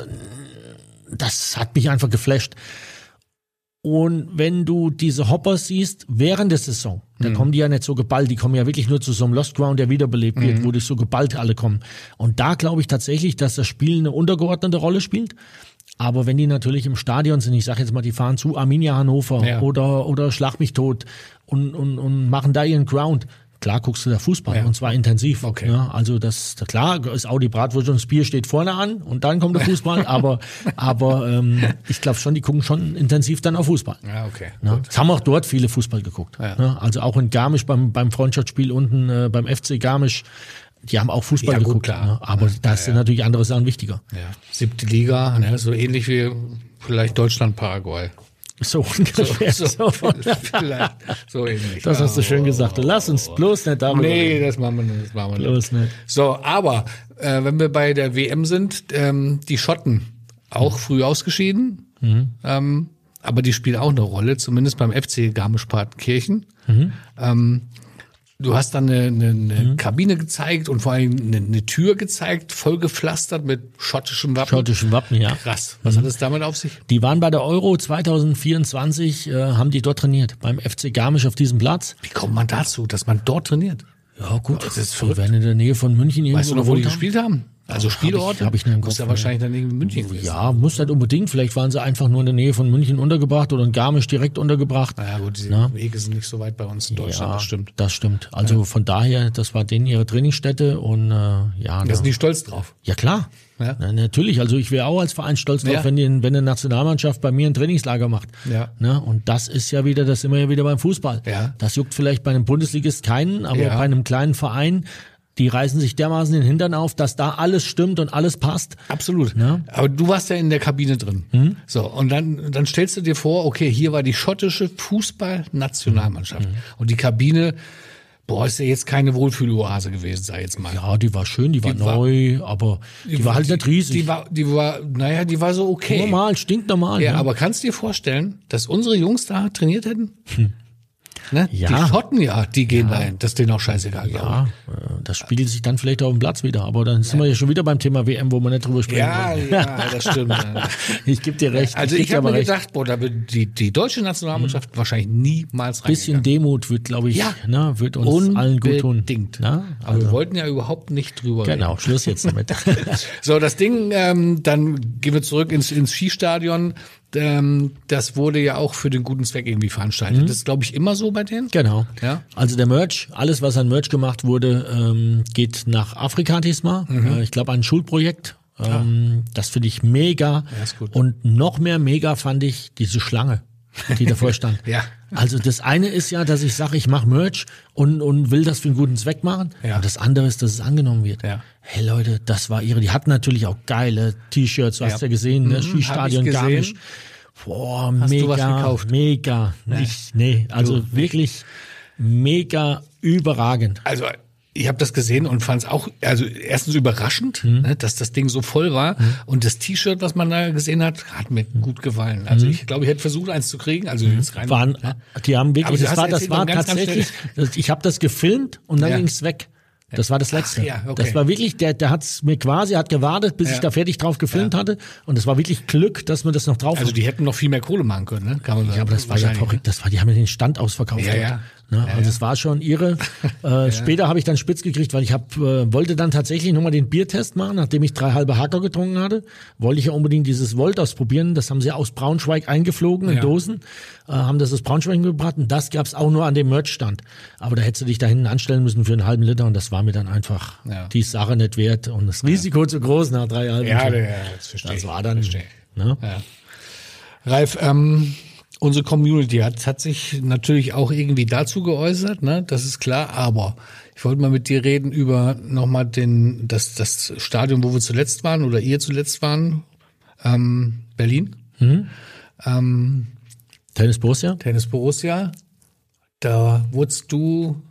hat mich einfach geflasht. Und wenn du diese Hoppers siehst, während der Saison, da kommen die ja nicht so geballt, die kommen ja wirklich nur zu so einem Lost Ground, der wiederbelebt wird, wo die so geballt alle kommen. Und da glaube ich tatsächlich, dass das Spiel eine untergeordnete Rolle spielt. Aber wenn die natürlich im Stadion sind, ich sage jetzt mal, die fahren zu Arminia Hannover oder Schlag mich tot und machen da ihren Ground. Klar guckst du da Fußball und zwar intensiv. Okay. Ja, also klar ist auch die Bratwurst und das Bier steht vorne an und dann kommt der Fußball, aber ich glaube schon, die gucken schon intensiv dann auf Fußball. Ja, okay. Ja, es haben auch dort viele Fußball geguckt. Ja. Ja, also auch in Garmisch beim Freundschaftsspiel unten beim FC Garmisch, die haben auch Fußball geguckt. Klar. Ja, aber da sind natürlich andere Sachen wichtiger. Ja. 7. Liga, so ähnlich wie vielleicht Deutschland, Paraguay. So ungefähr. So vielleicht so ähnlich. Das hast du schön gesagt. Lass uns bloß nicht darüber reden. Das machen wir nicht. Bloß nicht. So, aber wenn wir bei der WM sind, die Schotten auch früh ausgeschieden, aber die spielen auch eine Rolle, zumindest beim FC Garmisch-Partenkirchen. Du hast dann eine Kabine gezeigt und vor allem eine Tür gezeigt, voll gepflastert mit schottischem Wappen. Ja. Krass. Was hat es damit auf sich? Die waren bei der Euro 2024, haben die dort trainiert, beim FC Garmisch auf diesem Platz. Wie kommt man dazu, dass man dort trainiert? Ja gut, das ist verrückt. Wir werden in der Nähe von München irgendwo. Weißt du noch, wo die gespielt haben? Also Spielort? Hab ich nicht im Kopf. Muss ja wahrscheinlich dann irgendwie in München gewesen. Ja, muss nicht unbedingt. Vielleicht waren sie einfach nur in der Nähe von München untergebracht oder in Garmisch direkt untergebracht. Naja gut, die Wege sind nicht so weit bei uns in Deutschland, das stimmt. Das stimmt. Also von daher, das war denen ihre Trainingsstätte und Da sind die stolz drauf. Ja klar. Ja. Na, natürlich. Also ich wäre auch als Verein stolz drauf, wenn eine Nationalmannschaft bei mir ein Trainingslager macht. Ja. Na, und das ist ja wieder, das sind wir ja wieder beim Fußball. Ja. Das juckt vielleicht bei einem Bundesligist keinen, aber bei einem kleinen Verein, die reißen sich dermaßen den Hintern auf, dass da alles stimmt und alles passt. Absolut. Ja? Aber du warst ja in der Kabine drin. So, und dann stellst du dir vor, okay, hier war die schottische Fußball-Nationalmannschaft. Und die Kabine ist ja jetzt keine Wohlfühloase gewesen, sag ich jetzt mal. Ja, die war schön, die war neu, aber die war halt nicht riesig. Die war so okay. Normal, stinknormal. Ja, ne? aber kannst du dir vorstellen, dass unsere Jungs da trainiert hätten? Ne? Ja. Die Schotten die gehen dahin. Das ist denen auch scheißegal, glaube ich. Ja, das spiegelt sich dann vielleicht auf dem Platz wieder. Aber dann sind wir ja schon wieder beim Thema WM, wo wir nicht drüber sprechen wollen. Ja, das stimmt. Ich gebe dir recht. Also ich habe mir gedacht, da wird die deutsche Nationalmannschaft wahrscheinlich niemals rein. Bisschen Demut wird, glaube ich, wird uns allen gut tun. Unbedingt. Na, aber wir wollten ja überhaupt nicht drüber reden. Genau, Schluss jetzt damit. So, das Ding, dann gehen wir zurück ins Skistadion. Das wurde ja auch für den guten Zweck irgendwie veranstaltet. Das ist, glaube ich, immer so bei denen. Genau. Ja. Also der Merch, alles was an Merch gemacht wurde, geht nach Afrika diesmal. Ich glaube, ein Schulprojekt. Das finde ich mega. Ja, ist gut. Und noch mehr mega fand ich diese Schlange, die davor stand. Ja. Also das eine ist ja, dass ich sage, ich mache Merch und will das für einen guten Zweck machen. Ja. Und das andere ist, dass es angenommen wird. Ja. Hey Leute, das war ihre. Die hatten natürlich auch geile T-Shirts, du hast ja gesehen, ne? Skistadion Garmisch. Boah, Hast mega, du was gekauft? mega. Nee, also wirklich mega überragend. Also ich habe das gesehen und fand es auch, also erstens überraschend, ne, dass das Ding so voll war. Und das T-Shirt, was man da gesehen hat mir gut gefallen. Also ich glaube, ich hätte versucht, eins zu kriegen. Also jetzt rein. Die haben wirklich, Aber das war tatsächlich, ich habe das gefilmt und dann ging's weg. Das war das Letzte. Ach, ja, okay. Das war wirklich, der hat's mir quasi, hat gewartet, bis ich da fertig drauf gefilmt hatte. Und es war wirklich Glück, dass wir das noch drauf Also die hätten noch viel mehr Kohle machen können, ne? Kann man sagen. Ja, aber das war ja verrückt. Die haben ja den Stand ausverkauft. Ja. Ne? Also es war schon irre. Später habe ich dann spitz gekriegt, weil ich wollte dann tatsächlich nochmal den Biertest machen, nachdem ich 3 halbe Hacker getrunken hatte. Wollte ich ja unbedingt dieses Volt ausprobieren. Das haben sie aus Braunschweig eingeflogen in Dosen, haben das aus Braunschweig gebracht. Und das gab's auch nur an dem Merchstand. Aber da hättest du dich da hinten anstellen müssen für einen halben Liter. Und das war mir dann einfach die Sache nicht wert. Und das Risiko zu groß nach 3 halben Litern. Ja, das verstehe ich. Das war dann, ne? Ja. Ralf, unsere Community hat sich natürlich auch irgendwie dazu geäußert, ne? Das ist klar, aber ich wollte mal mit dir reden über nochmal das Stadion, wo wir zuletzt waren oder ihr zuletzt waren, Berlin. Tennis Borussia. Da wurdest du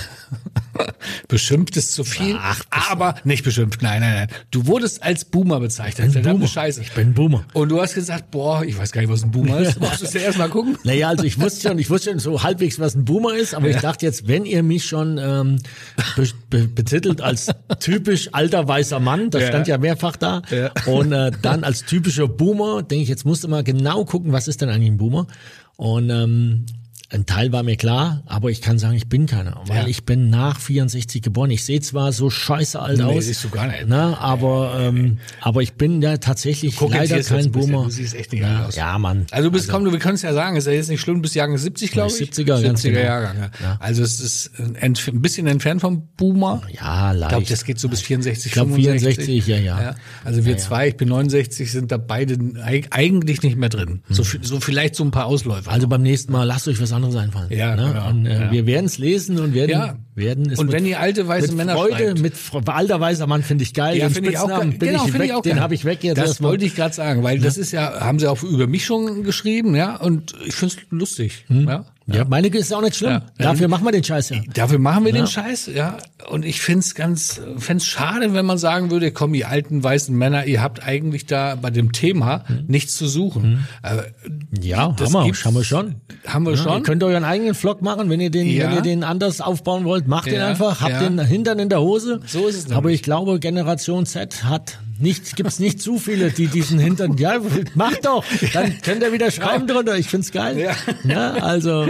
beschimpft ist zu viel, aber nicht beschimpft, nein. Du wurdest als Boomer bezeichnet. Verdammte Scheiße. Ich bin Boomer. Und du hast gesagt, ich weiß gar nicht, was ein Boomer ist. Musst du es ja erst mal gucken? Naja, also ich wusste schon so halbwegs, was ein Boomer ist, aber ich dachte jetzt, wenn ihr mich schon betitelt als typisch alter weißer Mann, das stand ja mehrfach da, und dann als typischer Boomer, denke ich, jetzt musst du mal genau gucken, was ist denn eigentlich ein Boomer? Und ein Teil war mir klar, aber ich kann sagen, ich bin keiner, weil ich bin nach 64 geboren. Ich sehe zwar so scheiße alt aus, siehst du gar nicht. Na, aber ich bin ja tatsächlich leider kein Boomer. Du siehst echt nicht alt aus. Ja, Mann. Also du bist, wir können es ja sagen, ist ja jetzt nicht schlimm, bis Jahrgang 70, glaube ich. 70er, ganz genau. Jahrgang. Ja. Also es ist ein bisschen entfernt vom Boomer. Ja, leicht. Ich glaube, das geht so bis 64, ich glaube 65. 64, ja. Also wir zwei, ich bin 69, sind da beide eigentlich nicht mehr drin. So vielleicht so ein paar Ausläufer. Also beim nächsten Mal lasst euch was anderes einfallen. Ja, ne? genau. Und wir werden es lesen und werden es und wenn ihr alte weiße Männer Freude, schreibt. alter weißer Mann finde ich geil. Ja, den finde ich auch geil. Spitznamen Genau, finde ich auch geil. Den habe ich weg jetzt. Das wollte ich gerade sagen, weil das ist ja, haben sie auch über mich schon geschrieben, ja, und ich finde es lustig. Ja, meine ist auch nicht schlimm. Ja. Dafür machen wir den Scheiß ja. Dafür machen wir den Scheiß, ja. Und ich find's schade, wenn man sagen würde, komm, ihr alten weißen Männer, ihr habt eigentlich da bei dem Thema nichts zu suchen. Ja, haben wir schon. Haben wir schon. Ihr könnt euren eigenen Vlog machen, wenn ihr den anders aufbauen wollt, macht den einfach, habt den Hintern in der Hose. So ist es nämlich. Aber ich glaube, Generation Z gibt's nicht zu viele, die diesen Hintern, macht doch, dann könnt ihr wieder schreiben drunter, ich find's geil. Ja, also,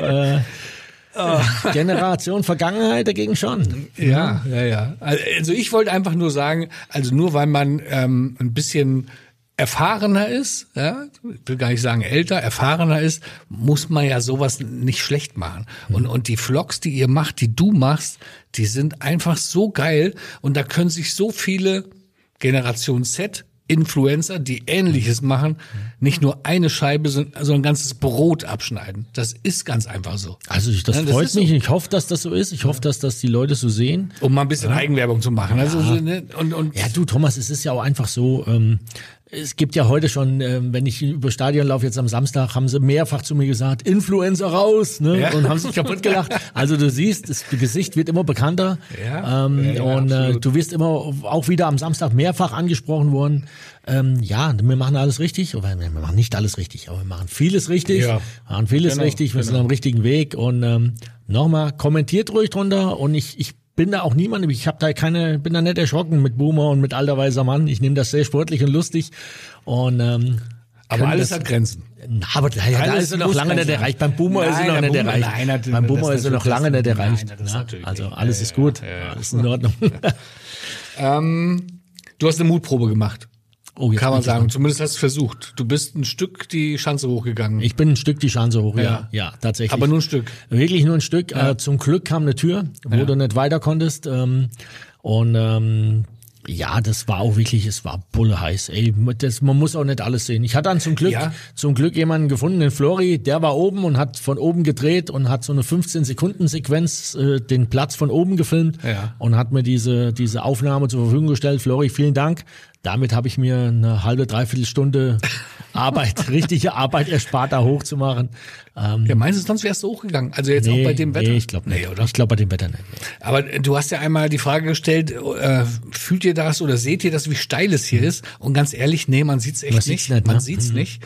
Generation Vergangenheit dagegen schon. Ja. Also ich wollte einfach nur sagen, also nur weil man ein bisschen erfahrener ist, ja, ich will gar nicht sagen älter, erfahrener ist, muss man ja sowas nicht schlecht machen. Und die Vlogs, die ihr macht, die du machst, die sind einfach so geil und da können sich so viele Generation Z Influencer, die Ähnliches machen, nicht nur eine Scheibe, sondern ein ganzes Brot abschneiden. Das ist ganz einfach so. Also das freut mich. So. Ich hoffe, dass das so ist. Ich hoffe, dass das die Leute so sehen. Um mal ein bisschen Eigenwerbung zu machen. Also, und ja, du Thomas, es ist ja auch einfach so, Es gibt ja heute schon, wenn ich über Stadion laufe, jetzt am Samstag, haben sie mehrfach zu mir gesagt, Influencer raus, ne? Ja. Und haben sich kaputt gelacht. Also du siehst, das Gesicht wird immer bekannter. Ja, du wirst immer auch wieder am Samstag mehrfach angesprochen worden. Wir machen alles richtig, oder wir machen nicht alles richtig, aber wir machen vieles richtig. Ja. Wir sind am richtigen Weg. Und nochmal, kommentiert ruhig drunter und ich bin da auch niemand, bin da nicht erschrocken mit Boomer und mit alter weiser Mann. Ich nehme das sehr sportlich und lustig. Und aber alles hat Grenzen. Aber da ist er noch lange nicht erreicht. Beim Boomer ist er noch nicht erreicht. Beim Boomer ist er noch lange nicht erreicht. Also alles ist gut, alles in Ordnung. Du hast eine Mutprobe gemacht. Oh, kann man sagen. Zumindest hast du es versucht. Du bist ein Stück die Schanze hochgegangen. Ich bin ein Stück die Schanze hoch, ja, tatsächlich. Aber nur ein Stück. Wirklich nur ein Stück. Ja. Zum Glück kam eine Tür, wo du nicht weiter konntest. Das war auch wirklich, es war bulleheiß. Ey, man muss auch nicht alles sehen. Ich hatte dann zum Glück jemanden gefunden, den Flori, der war oben und hat von oben gedreht und hat so eine 15-Sekunden-Sequenz den Platz von oben gefilmt und hat mir diese Aufnahme zur Verfügung gestellt. Flori, vielen Dank. Damit habe ich mir eine halbe, dreiviertel Stunde richtige Arbeit erspart, da hochzumachen. Meinst du, sonst wärst du hochgegangen? Also jetzt auch bei dem Wetter? Nee, ich glaube nicht. Oder? Ich glaube bei dem Wetter nicht. Aber du hast ja einmal die Frage gestellt, fühlt ihr das oder seht ihr das, wie steil es hier ist? Und ganz ehrlich, nee, man sieht's echt nicht. Man sieht's nicht.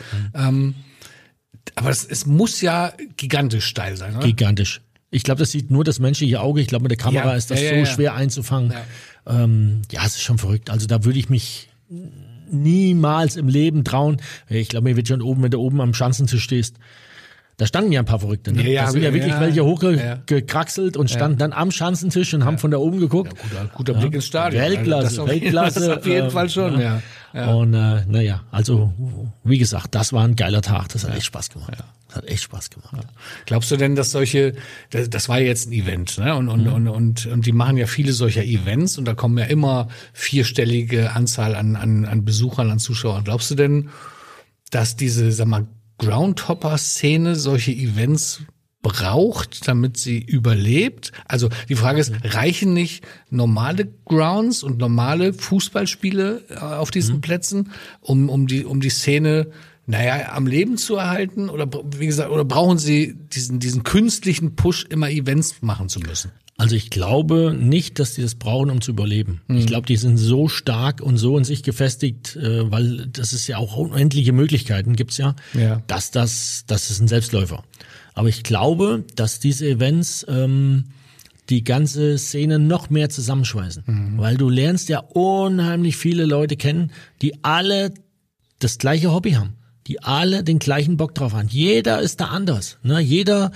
Aber es muss ja gigantisch steil sein, oder? Gigantisch. Ich glaube, das sieht nur das menschliche Auge. Ich glaube, mit der Kamera ist das so schwer einzufangen. Ja. Es ist schon verrückt. Also da würde ich mich niemals im Leben trauen. Ich glaube, mir wird schon oben, wenn du oben am Schanzentisch stehst. Da standen ja ein paar Verrückte. Ne? Da sind ja wirklich welche hochgekraxelt und standen dann am Schanzentisch und haben von da oben geguckt. Ja, guter Blick ins Stadion. Weltklasse. Das auf jeden Fall schon, ja. Und also wie gesagt, das war ein geiler Tag. Das hat echt Spaß gemacht. Ja. Das hat echt Spaß gemacht. Ja. Glaubst du denn, dass das war jetzt ein Event, ne? Und die machen ja viele solcher Events und da kommen ja immer vierstellige Anzahl an Besuchern, an Zuschauern. Glaubst du denn, dass diese, Groundhopper-Szene solche Events braucht, damit sie überlebt? Also die Frage ist, reichen nicht normale Grounds und normale Fußballspiele auf diesen Plätzen, um die Szene am Leben zu erhalten? Oder wie gesagt, oder brauchen sie diesen künstlichen Push, immer Events machen zu müssen? Also ich glaube nicht, dass die das brauchen, um zu überleben. Ich glaube, die sind so stark und so in sich gefestigt, weil das ist ja auch unendliche Möglichkeiten gibt's ja. Das ist ein Selbstläufer. Aber ich glaube, dass diese Events die ganze Szene noch mehr zusammenschweißen. Weil du lernst ja unheimlich viele Leute kennen, die alle das gleiche Hobby haben. Die alle den gleichen Bock drauf haben. Jeder ist da anders. Ne? Jeder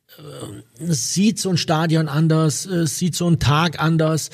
sieht so ein Stadion anders, sieht so einen Tag anders.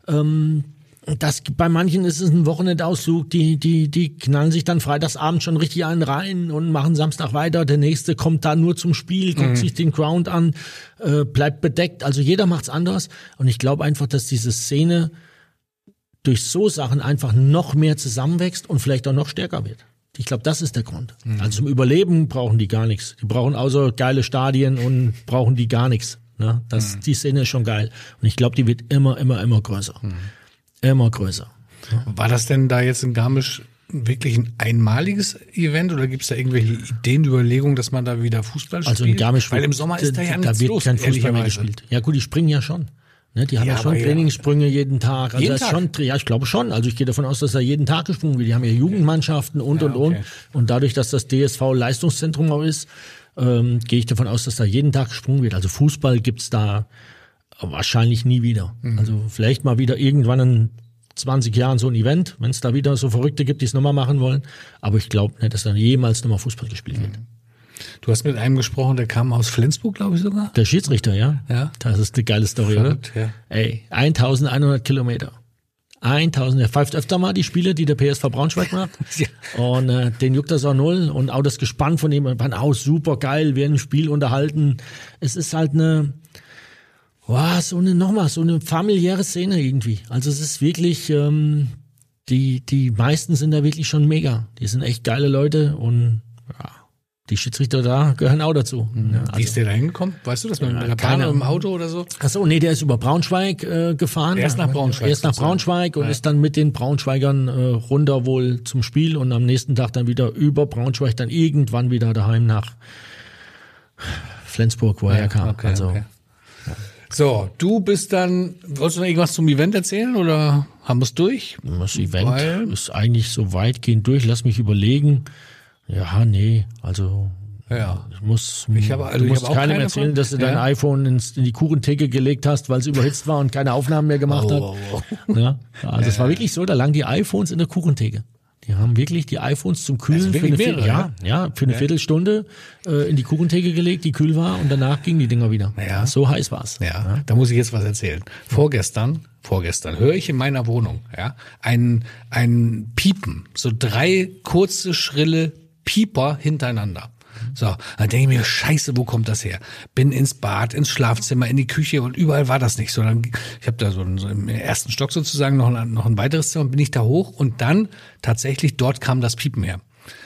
Bei manchen ist es ein Wochenendausflug, die knallen sich dann freitagsabend schon richtig einen rein und machen Samstag weiter. Der nächste kommt da nur zum Spiel, guckt sich den Ground an, bleibt bedeckt. Also jeder macht's anders. Und ich glaube einfach, dass diese Szene durch so Sachen einfach noch mehr zusammenwächst und vielleicht auch noch stärker wird. Ich glaube, das ist der Grund. Also zum Überleben brauchen die gar nichts. Die brauchen außer geile Stadien und brauchen die gar nichts. Ne? Die Szene ist schon geil. Und ich glaube, die wird immer größer. Immer größer. War das denn da jetzt in Garmisch wirklich ein einmaliges Event oder gibt es da irgendwelche Ideen, Überlegungen, dass man da wieder Fußball spielt? Also in Garmisch, weil im Sommer ist da ja nichts los, kein Fußball mehr gespielt. Ja gut, die springen ja schon. Ne, die haben ja schon Trainingssprünge jeden Tag. Also jeden Tag? Ich glaube schon. Also ich gehe davon aus, dass da jeden Tag gesprungen wird. Die haben ja Jugendmannschaften und. Und dadurch, dass das DSV Leistungszentrum auch ist, gehe ich davon aus, dass da jeden Tag gesprungen wird. Also Fußball gibt's da wahrscheinlich nie wieder. Also vielleicht mal wieder irgendwann in 20 Jahren so ein Event, wenn es da wieder so Verrückte gibt, die es nochmal machen wollen. Aber ich glaube nicht, dass da jemals nochmal Fußball gespielt wird. Du hast mit einem gesprochen, der kam aus Flensburg, glaube ich sogar. Der Schiedsrichter, ja. Das ist eine geile Story, verrückt, oder? Ja. Ey, 1100 Kilometer. 1000, er pfeift öfter mal die Spiele, die der PSV Braunschweig macht. Und den juckt das auch null. Und auch das Gespann von ihm, waren auch super geil, werden im Spiel unterhalten. Es ist halt so eine familiäre Szene irgendwie. Also es ist wirklich, die meisten sind da wirklich schon mega. Die sind echt geile Leute und Die Schiedsrichter da gehören auch dazu. Ja, Wie ist der da hingekommen? Weißt du das? Mit einer Bahn oder im Auto oder so? Achso, nee, der ist über Braunschweig gefahren. Erst nach Braunschweig. Und ist dann mit den Braunschweigern runter wohl zum Spiel und am nächsten Tag dann wieder über Braunschweig, dann irgendwann wieder daheim nach Flensburg, wo er kam. Okay. So, du bist dann, wolltest du noch irgendwas zum Event erzählen oder haben wir es durch? Das Event ist eigentlich so weitgehend durch. Lass mich überlegen. Ja, nee, also ich muss keinem erzählen, dass du dein iPhone in die Kuchentheke gelegt hast, weil es überhitzt war und keine Aufnahmen mehr gemacht hat. Ja, also es war wirklich so, da lagen die iPhones in der Kuchentheke. Die haben wirklich die iPhones zum Kühlen für eine Viertelstunde in die Kuchentheke gelegt, die kühl war und danach gingen die Dinger wieder. Ja. So heiß war's. Ja, da muss ich jetzt was erzählen. Vorgestern höre ich in meiner Wohnung ein Piepen, so 3 kurze, schrille Pieper hintereinander. So, dann denke ich mir, scheiße, wo kommt das her? Bin ins Bad, ins Schlafzimmer, in die Küche und überall war das nicht so. Ich habe da so im ersten Stock sozusagen noch ein weiteres Zimmer, bin ich da hoch und dann tatsächlich dort kam das Piepen her.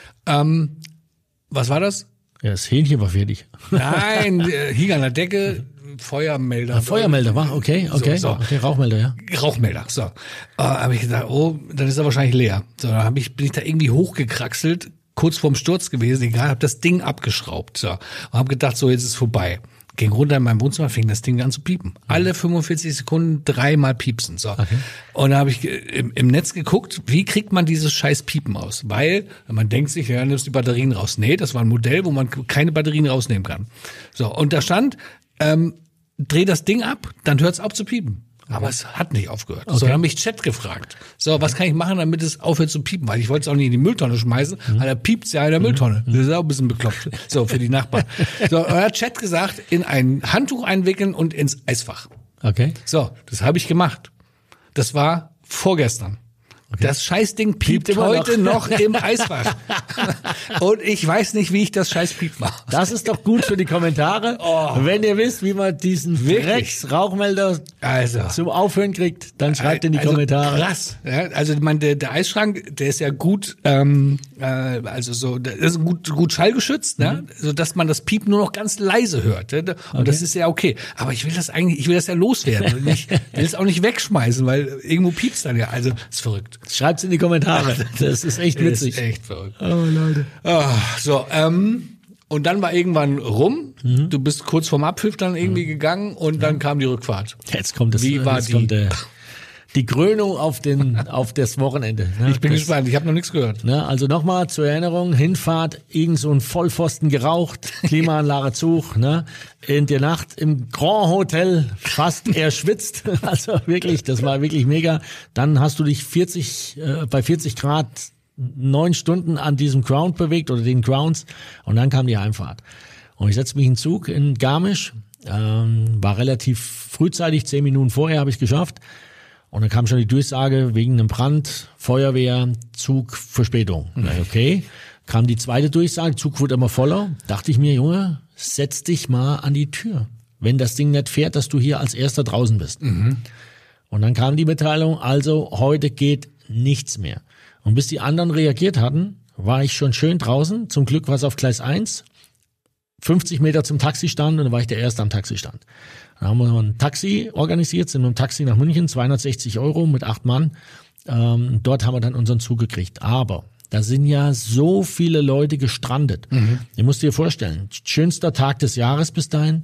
Was war das? Ja, das Hähnchen war fertig. Nein, hing an der Decke, Feuermelder. Feuermelder war, okay. So. Okay, Rauchmelder, ja. Rauchmelder, so. Habe ich gedacht, dann ist er wahrscheinlich leer. So, dann bin ich da irgendwie hochgekraxelt, kurz vorm Sturz gewesen, egal, habe das Ding abgeschraubt, so. Und habe gedacht, so, jetzt ist es vorbei. Ging runter in meinem Wohnzimmer, fing das Ding an zu piepen. Alle 45 Sekunden 3-mal piepsen, so. Okay. Und da habe ich im Netz geguckt, wie kriegt man dieses scheiß Piepen aus? Weil, man denkt sich, ja, nimmst die Batterien raus. Nee, das war ein Modell, wo man keine Batterien rausnehmen kann. So, und da stand, dreh das Ding ab, dann hört's auf zu piepen. Aber es hat nicht aufgehört. Okay. So, dann habe ich Chat gefragt. So, was kann ich machen, damit es aufhört zu piepen? Weil ich wollte es auch nicht in die Mülltonne schmeißen, weil da piept's ja in der Mülltonne. Das ist auch ein bisschen bekloppt. So, für die Nachbarn. So, und er hat Chat gesagt, in ein Handtuch einwickeln und ins Eisfach. Okay. So, das habe ich gemacht. Das war vorgestern. Okay. Das Scheißding piept heute noch im Eisfach. Und ich weiß nicht, wie ich das Scheiß-Piep mache. Das ist doch gut für die Kommentare. Wenn ihr wisst, wie man diesen Rauchmelder zum Aufhören kriegt, dann schreibt in die Kommentare. Krass. Ja, also der Eisschrank, der ist ja gut, also der ist gut schallgeschützt, ne? So dass man das Piep nur noch ganz leise hört. Ne? Und das ist ja okay. Aber ich will das ja loswerden. Und ich will es auch nicht wegschmeißen, weil irgendwo piept's dann ja. Also, das ist verrückt. Schreibt's in die Kommentare. Das ist echt witzig. Das ist echt verrückt. Oh, Leute. So, und dann war irgendwann rum. Du bist kurz vorm Abpfiff dann irgendwie gegangen und dann kam die Rückfahrt. Jetzt kommt die Krönung auf das Wochenende. Ne? Ich bin gespannt, ich habe noch nichts gehört. Ne? Also nochmal zur Erinnerung, Hinfahrt, irgend so ein Vollpfosten geraucht, Klimaanlage zu, ne? In der Nacht im Grand Hotel fast erschwitzt. Also wirklich, das war wirklich mega. Dann hast du dich bei 40 Grad 9 Stunden an diesem Ground bewegt oder den Grounds und dann kam die Heimfahrt. Und ich setze mich in den Zug in Garmisch, war relativ frühzeitig, 10 Minuten vorher habe ich geschafft. Und dann kam schon die Durchsage wegen einem Brand, Feuerwehr, Zug, Verspätung. Okay, kam die zweite Durchsage, Zug wurde immer voller. Dachte ich mir, Junge, setz dich mal an die Tür. Wenn das Ding nicht fährt, dass du hier als Erster draußen bist. Und dann kam die Mitteilung, also heute geht nichts mehr. Und bis die anderen reagiert hatten, war ich schon schön draußen. Zum Glück war es auf Gleis 1, 50 Meter zum Taxistand und dann war ich der Erste am Taxistand. Dann haben wir ein Taxi organisiert, sind mit dem Taxi nach München, 260 € mit 8 Mann. Dort haben wir dann unseren Zug gekriegt. Aber da sind ja so viele Leute gestrandet. Ihr müsst dir vorstellen, schönster Tag des Jahres bis dahin.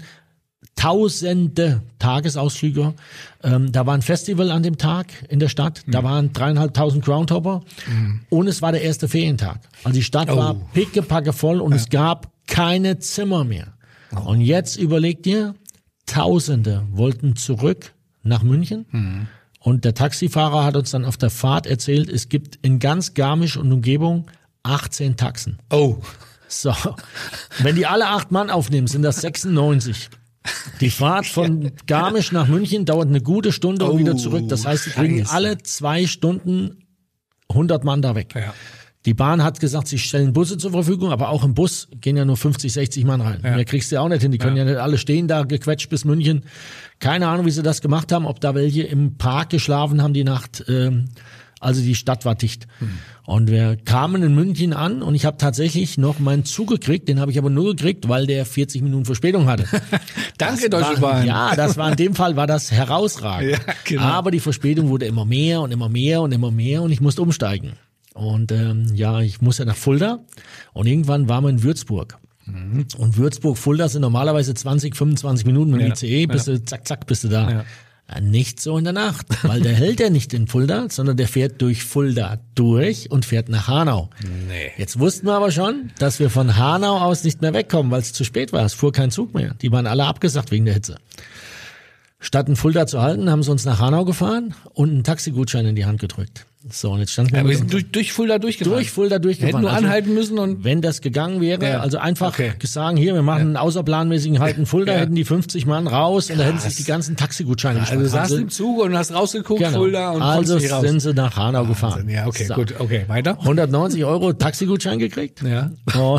Tausende Tagesausflüge. Da war ein Festival an dem Tag in der Stadt. Da waren 3.500 Groundhopper. Und es war der erste Ferientag. Also die Stadt war pickepacke voll und es gab keine Zimmer mehr. Und jetzt überlegt ihr, Tausende wollten zurück nach München und der Taxifahrer hat uns dann auf der Fahrt erzählt, es gibt in ganz Garmisch und Umgebung 18 Taxen. Oh. So, wenn die alle 8 Mann aufnehmen, sind das 96. Die Fahrt von Garmisch nach München dauert eine gute Stunde und wieder zurück. Das heißt, sie kriegen alle 2 Stunden 100 Mann da weg. Ja. Die Bahn hat gesagt, sie stellen Busse zur Verfügung, aber auch im Bus gehen ja nur 50, 60 Mann rein. Ja. Mehr kriegst du ja auch nicht hin. Die können ja nicht alle stehen da, gequetscht bis München. Keine Ahnung, wie sie das gemacht haben, ob da welche im Park geschlafen haben die Nacht. Also die Stadt war dicht. Und wir kamen in München an und ich habe tatsächlich noch meinen Zug gekriegt, den habe ich aber nur gekriegt, weil der 40 Minuten Verspätung hatte. Danke, Deutsche Bahn. Ja, das war in dem Fall war das herausragend. Ja, genau. Aber die Verspätung wurde immer mehr und immer mehr und immer mehr und ich musste umsteigen. Und ich musste nach Fulda und irgendwann waren wir in Würzburg. Und Würzburg-Fulda sind normalerweise 20, 25 Minuten mit dem ICE, bist du zack, bist du da. Ja. Nicht so in der Nacht, weil der hält ja nicht in Fulda, sondern der fährt durch Fulda durch und fährt nach Hanau. Nee. Jetzt wussten wir aber schon, dass wir von Hanau aus nicht mehr wegkommen, weil es zu spät war. Es fuhr kein Zug mehr. Die waren alle abgesagt wegen der Hitze. Statt in Fulda zu halten, haben sie uns nach Hanau gefahren und einen Taxigutschein in die Hand gedrückt. So, und jetzt standen wir. Aber wir sind durch Fulda durchgefahren. Durch Fulda durchgefahren. Wir hätten nur anhalten müssen und. Wenn das gegangen wäre, also einfach sagen, hier, wir machen einen außerplanmäßigen Halt in Fulda, hätten die 50 Mann raus und da hätten sich die ganzen Taxigutscheine gespart. Also du saßt im Zug und hast rausgeguckt, Fulda und also nicht raus. Sind sie nach Hanau gefahren. Ja, okay, gut, okay, weiter. 190 € Taxigutschein gekriegt. Ja.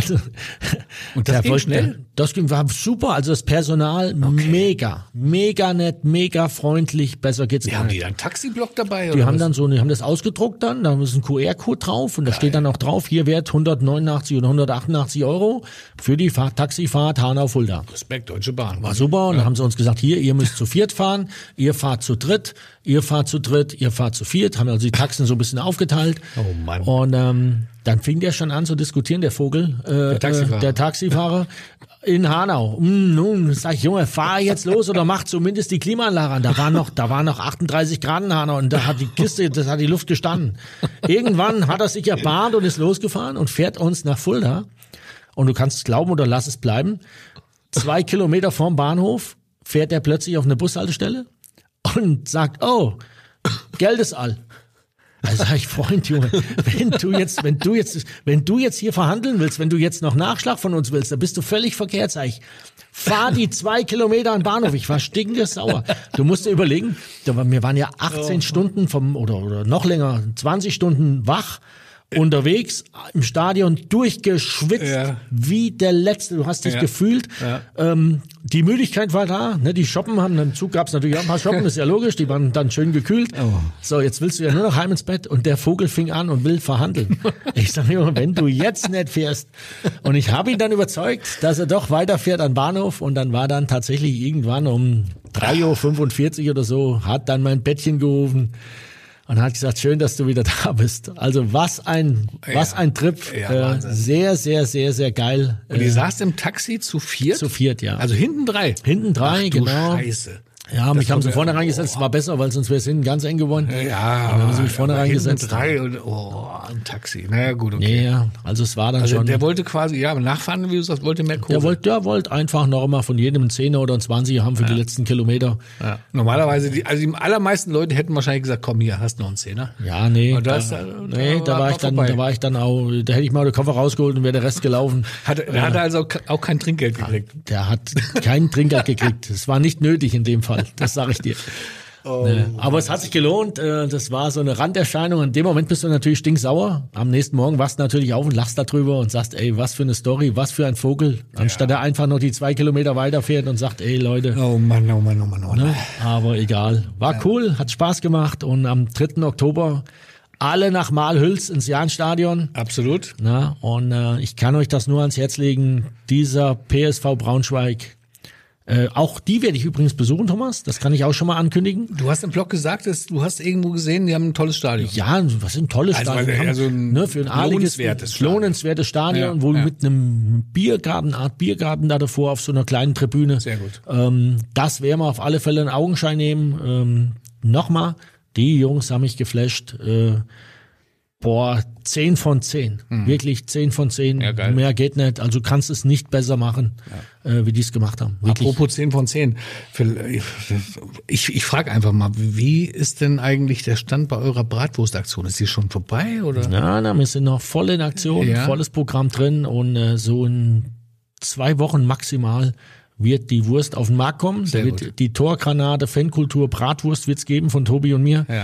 Und das ging schnell? Das war super, also das Personal mega nett, mega freundlich, besser geht's gar nicht. Haben die dann einen Taxiblock dabei? Die haben dann die haben das ausgedruckt dann, da ist ein QR-Code drauf und da steht dann auch drauf, hier Wert 189 oder 188 € für die Taxifahrt Hanau-Fulda. Respekt, Deutsche Bahn. War super und dann haben sie uns gesagt, hier, ihr müsst zu viert fahren, ihr fahrt zu dritt, ihr fahrt zu dritt, ihr fahrt zu viert, haben also die Taxen so ein bisschen aufgeteilt. Oh Mann. Und dann fing der schon an zu diskutieren, der Vogel, der Taxifahrer. In Hanau. Nun, sag ich, Junge, fahr jetzt los oder mach zumindest die Klimaanlage an. Da waren noch 38 Grad in Hanau und da hat die Kiste, das hat die Luft gestanden. Irgendwann hat er sich erbarmt und ist losgefahren und fährt uns nach Fulda. Und du kannst es glauben oder lass es bleiben. 2 Kilometer vorm Bahnhof fährt er plötzlich auf eine Bushaltestelle und sagt, oh, Geld ist all. Also sag ich, Freund, Junge, wenn du jetzt hier verhandeln willst, wenn du jetzt noch Nachschlag von uns willst, dann bist du völlig verkehrt, sag ich. Fahr die 2 Kilometer an den Bahnhof. Ich war stinkesauer. Du musst dir überlegen, wir waren ja 18 Stunden oder noch länger, 20 Stunden wach, unterwegs, im Stadion durchgeschwitzt, wie der Letzte. Du hast dich gefühlt. Ja. Die Müdigkeit war da. Ne, die Shoppen haben, im Zug gab's natürlich auch ein paar Shoppen, ist ja logisch, die waren dann schön gekühlt. Oh. So, jetzt willst du ja nur noch heim ins Bett und der Vogel fing an und will verhandeln. Ich sage immer, wenn du jetzt nicht fährst. Und ich habe ihn dann überzeugt, dass er doch weiterfährt an den Bahnhof und dann war dann tatsächlich irgendwann um 3:45 Uhr oder so, hat dann mein Bettchen gerufen. Und hat gesagt, schön, dass du wieder da bist. Also was ein Trip. Ja, sehr, sehr, sehr, sehr geil. Und ihr saßt im Taxi zu viert? Zu viert, ja. Also hinten drei? Hinten drei, genau. Scheiße. Ja, mich haben sie vorne reingesetzt, war besser, weil sonst wäre es hinten ganz eng geworden. Ja, dann haben sie mich vorne reingesetzt. Drei und ein Taxi. Naja, gut, okay. Ja, also es war dann schon. Der wollte quasi, nachfahren, wie du sagst, wollte mehr Kohle. Der wollte einfach noch mal von jedem einen 10er oder einen 20er haben für die letzten Kilometer. Ja. Normalerweise, die allermeisten Leute hätten wahrscheinlich gesagt, komm hier, hast noch einen 10er. Ja, nee. Da war ich dann auch, da hätte ich mal den Koffer rausgeholt und wäre der Rest gelaufen. Der hatte also auch kein Trinkgeld gekriegt. Der hat kein Trinkgeld gekriegt. Es war nicht nötig in dem Fall. Das sage ich dir. Aber es hat sich gelohnt. Das war so eine Randerscheinung. In dem Moment bist du natürlich stinksauer. Am nächsten Morgen wachst du natürlich auf und lachst darüber und sagst, ey, was für eine Story, was für ein Vogel. Anstatt er einfach noch die 2 Kilometer weiterfährt und sagt, ey, Leute. Oh Mann. Ne? Aber egal. War cool, hat Spaß gemacht. Und am 3. Oktober alle nach Malhüls ins Jahnstadion. Absolut. Na, und ich kann euch das nur ans Herz legen. Dieser PSV Braunschweig, auch die werde ich übrigens besuchen, Thomas. Das kann ich auch schon mal ankündigen. Du hast im Blog gesagt, du hast irgendwo gesehen, die haben ein tolles Stadion. Ja, was ist ein tolles Stadion? Für ein lohnenswertes Stadion, wohl mit einem Art Biergarten da davor auf so einer kleinen Tribüne. Sehr gut. Das werden wir auf alle Fälle in Augenschein nehmen. Nochmal, die Jungs haben mich geflasht. 10 von 10. Wirklich 10 von 10. Ja, geil. Mehr geht nicht. Also du kannst es nicht besser machen, wie die es gemacht haben. Wirklich. Apropos 10 von 10. Ich frage einfach mal, wie ist denn eigentlich der Stand bei eurer Bratwurstaktion? Ist die schon vorbei, oder? Na, wir sind noch voll in Aktion, volles Programm drin und so in 2 Wochen maximal wird die Wurst auf den Markt kommen. Da wird die Torgranate, Fankultur, Bratwurst wird's geben von Tobi und mir. Ja.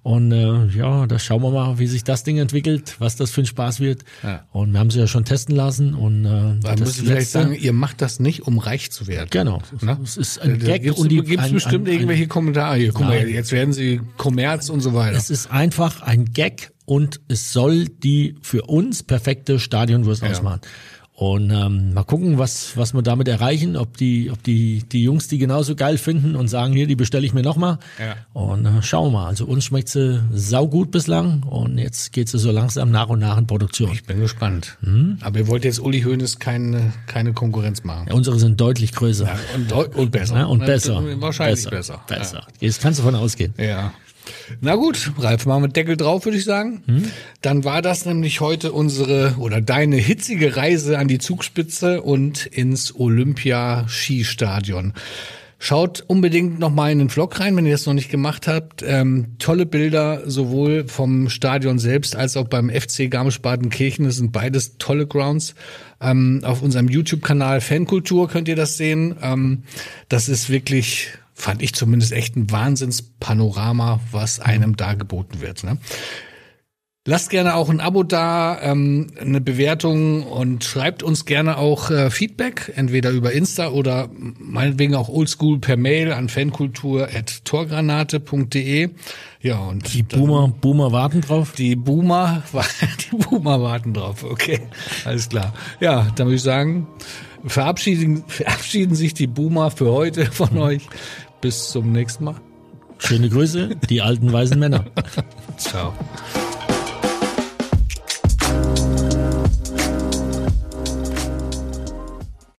Und da schauen wir mal, wie sich das Ding entwickelt, was das für ein Spaß wird. Ja. Und wir haben sie ja schon testen lassen. Und wir müssen vielleicht sagen, ihr macht das nicht, um reich zu werden. Genau. Ne? Es ist ein Gag. Gibt's bestimmt irgendwelche Kommentare. Hier, guck mal, jetzt werden sie Kommerz und so weiter. Es ist einfach ein Gag und es soll die für uns perfekte Stadionwurst ausmachen. Und mal gucken, was wir damit erreichen, ob die Jungs die genauso geil finden und sagen, hier, die bestelle ich mir nochmal. Ja. Und schauen wir mal. Also uns schmeckt sie saugut bislang und jetzt geht sie so langsam nach und nach in Produktion. Ich bin gespannt. Aber ihr wollt jetzt Uli Hoeneß keine Konkurrenz machen. Ja, unsere sind deutlich größer. Ja, und besser. Ja, und besser. Wahrscheinlich besser. Ja. Jetzt kannst du davon ausgehen. Ja. Na gut, Ralf, machen wir Deckel drauf, würde ich sagen. Dann war das nämlich heute deine hitzige Reise an die Zugspitze und ins Olympia-Skistadion. Schaut unbedingt nochmal in den Vlog rein, wenn ihr das noch nicht gemacht habt. Tolle Bilder, sowohl vom Stadion selbst als auch beim FC Garmisch-Partenkirchen. Das sind beides tolle Grounds. Auf unserem YouTube-Kanal Fankultur könnt ihr das sehen. Das ist wirklich, fand ich zumindest, echt ein Wahnsinnspanorama, was einem da geboten wird. Ne? Lasst gerne auch ein Abo da, eine Bewertung und schreibt uns gerne auch Feedback, entweder über Insta oder meinetwegen auch oldschool per Mail an fankultur@torgranate.de. Ja, und die Boomer warten drauf. Die Boomer warten drauf. Okay, alles klar. Ja, dann würde ich sagen, verabschieden sich die Boomer für heute von euch. Bis zum nächsten Mal. Schöne Grüße, die alten weißen Männer. Ciao.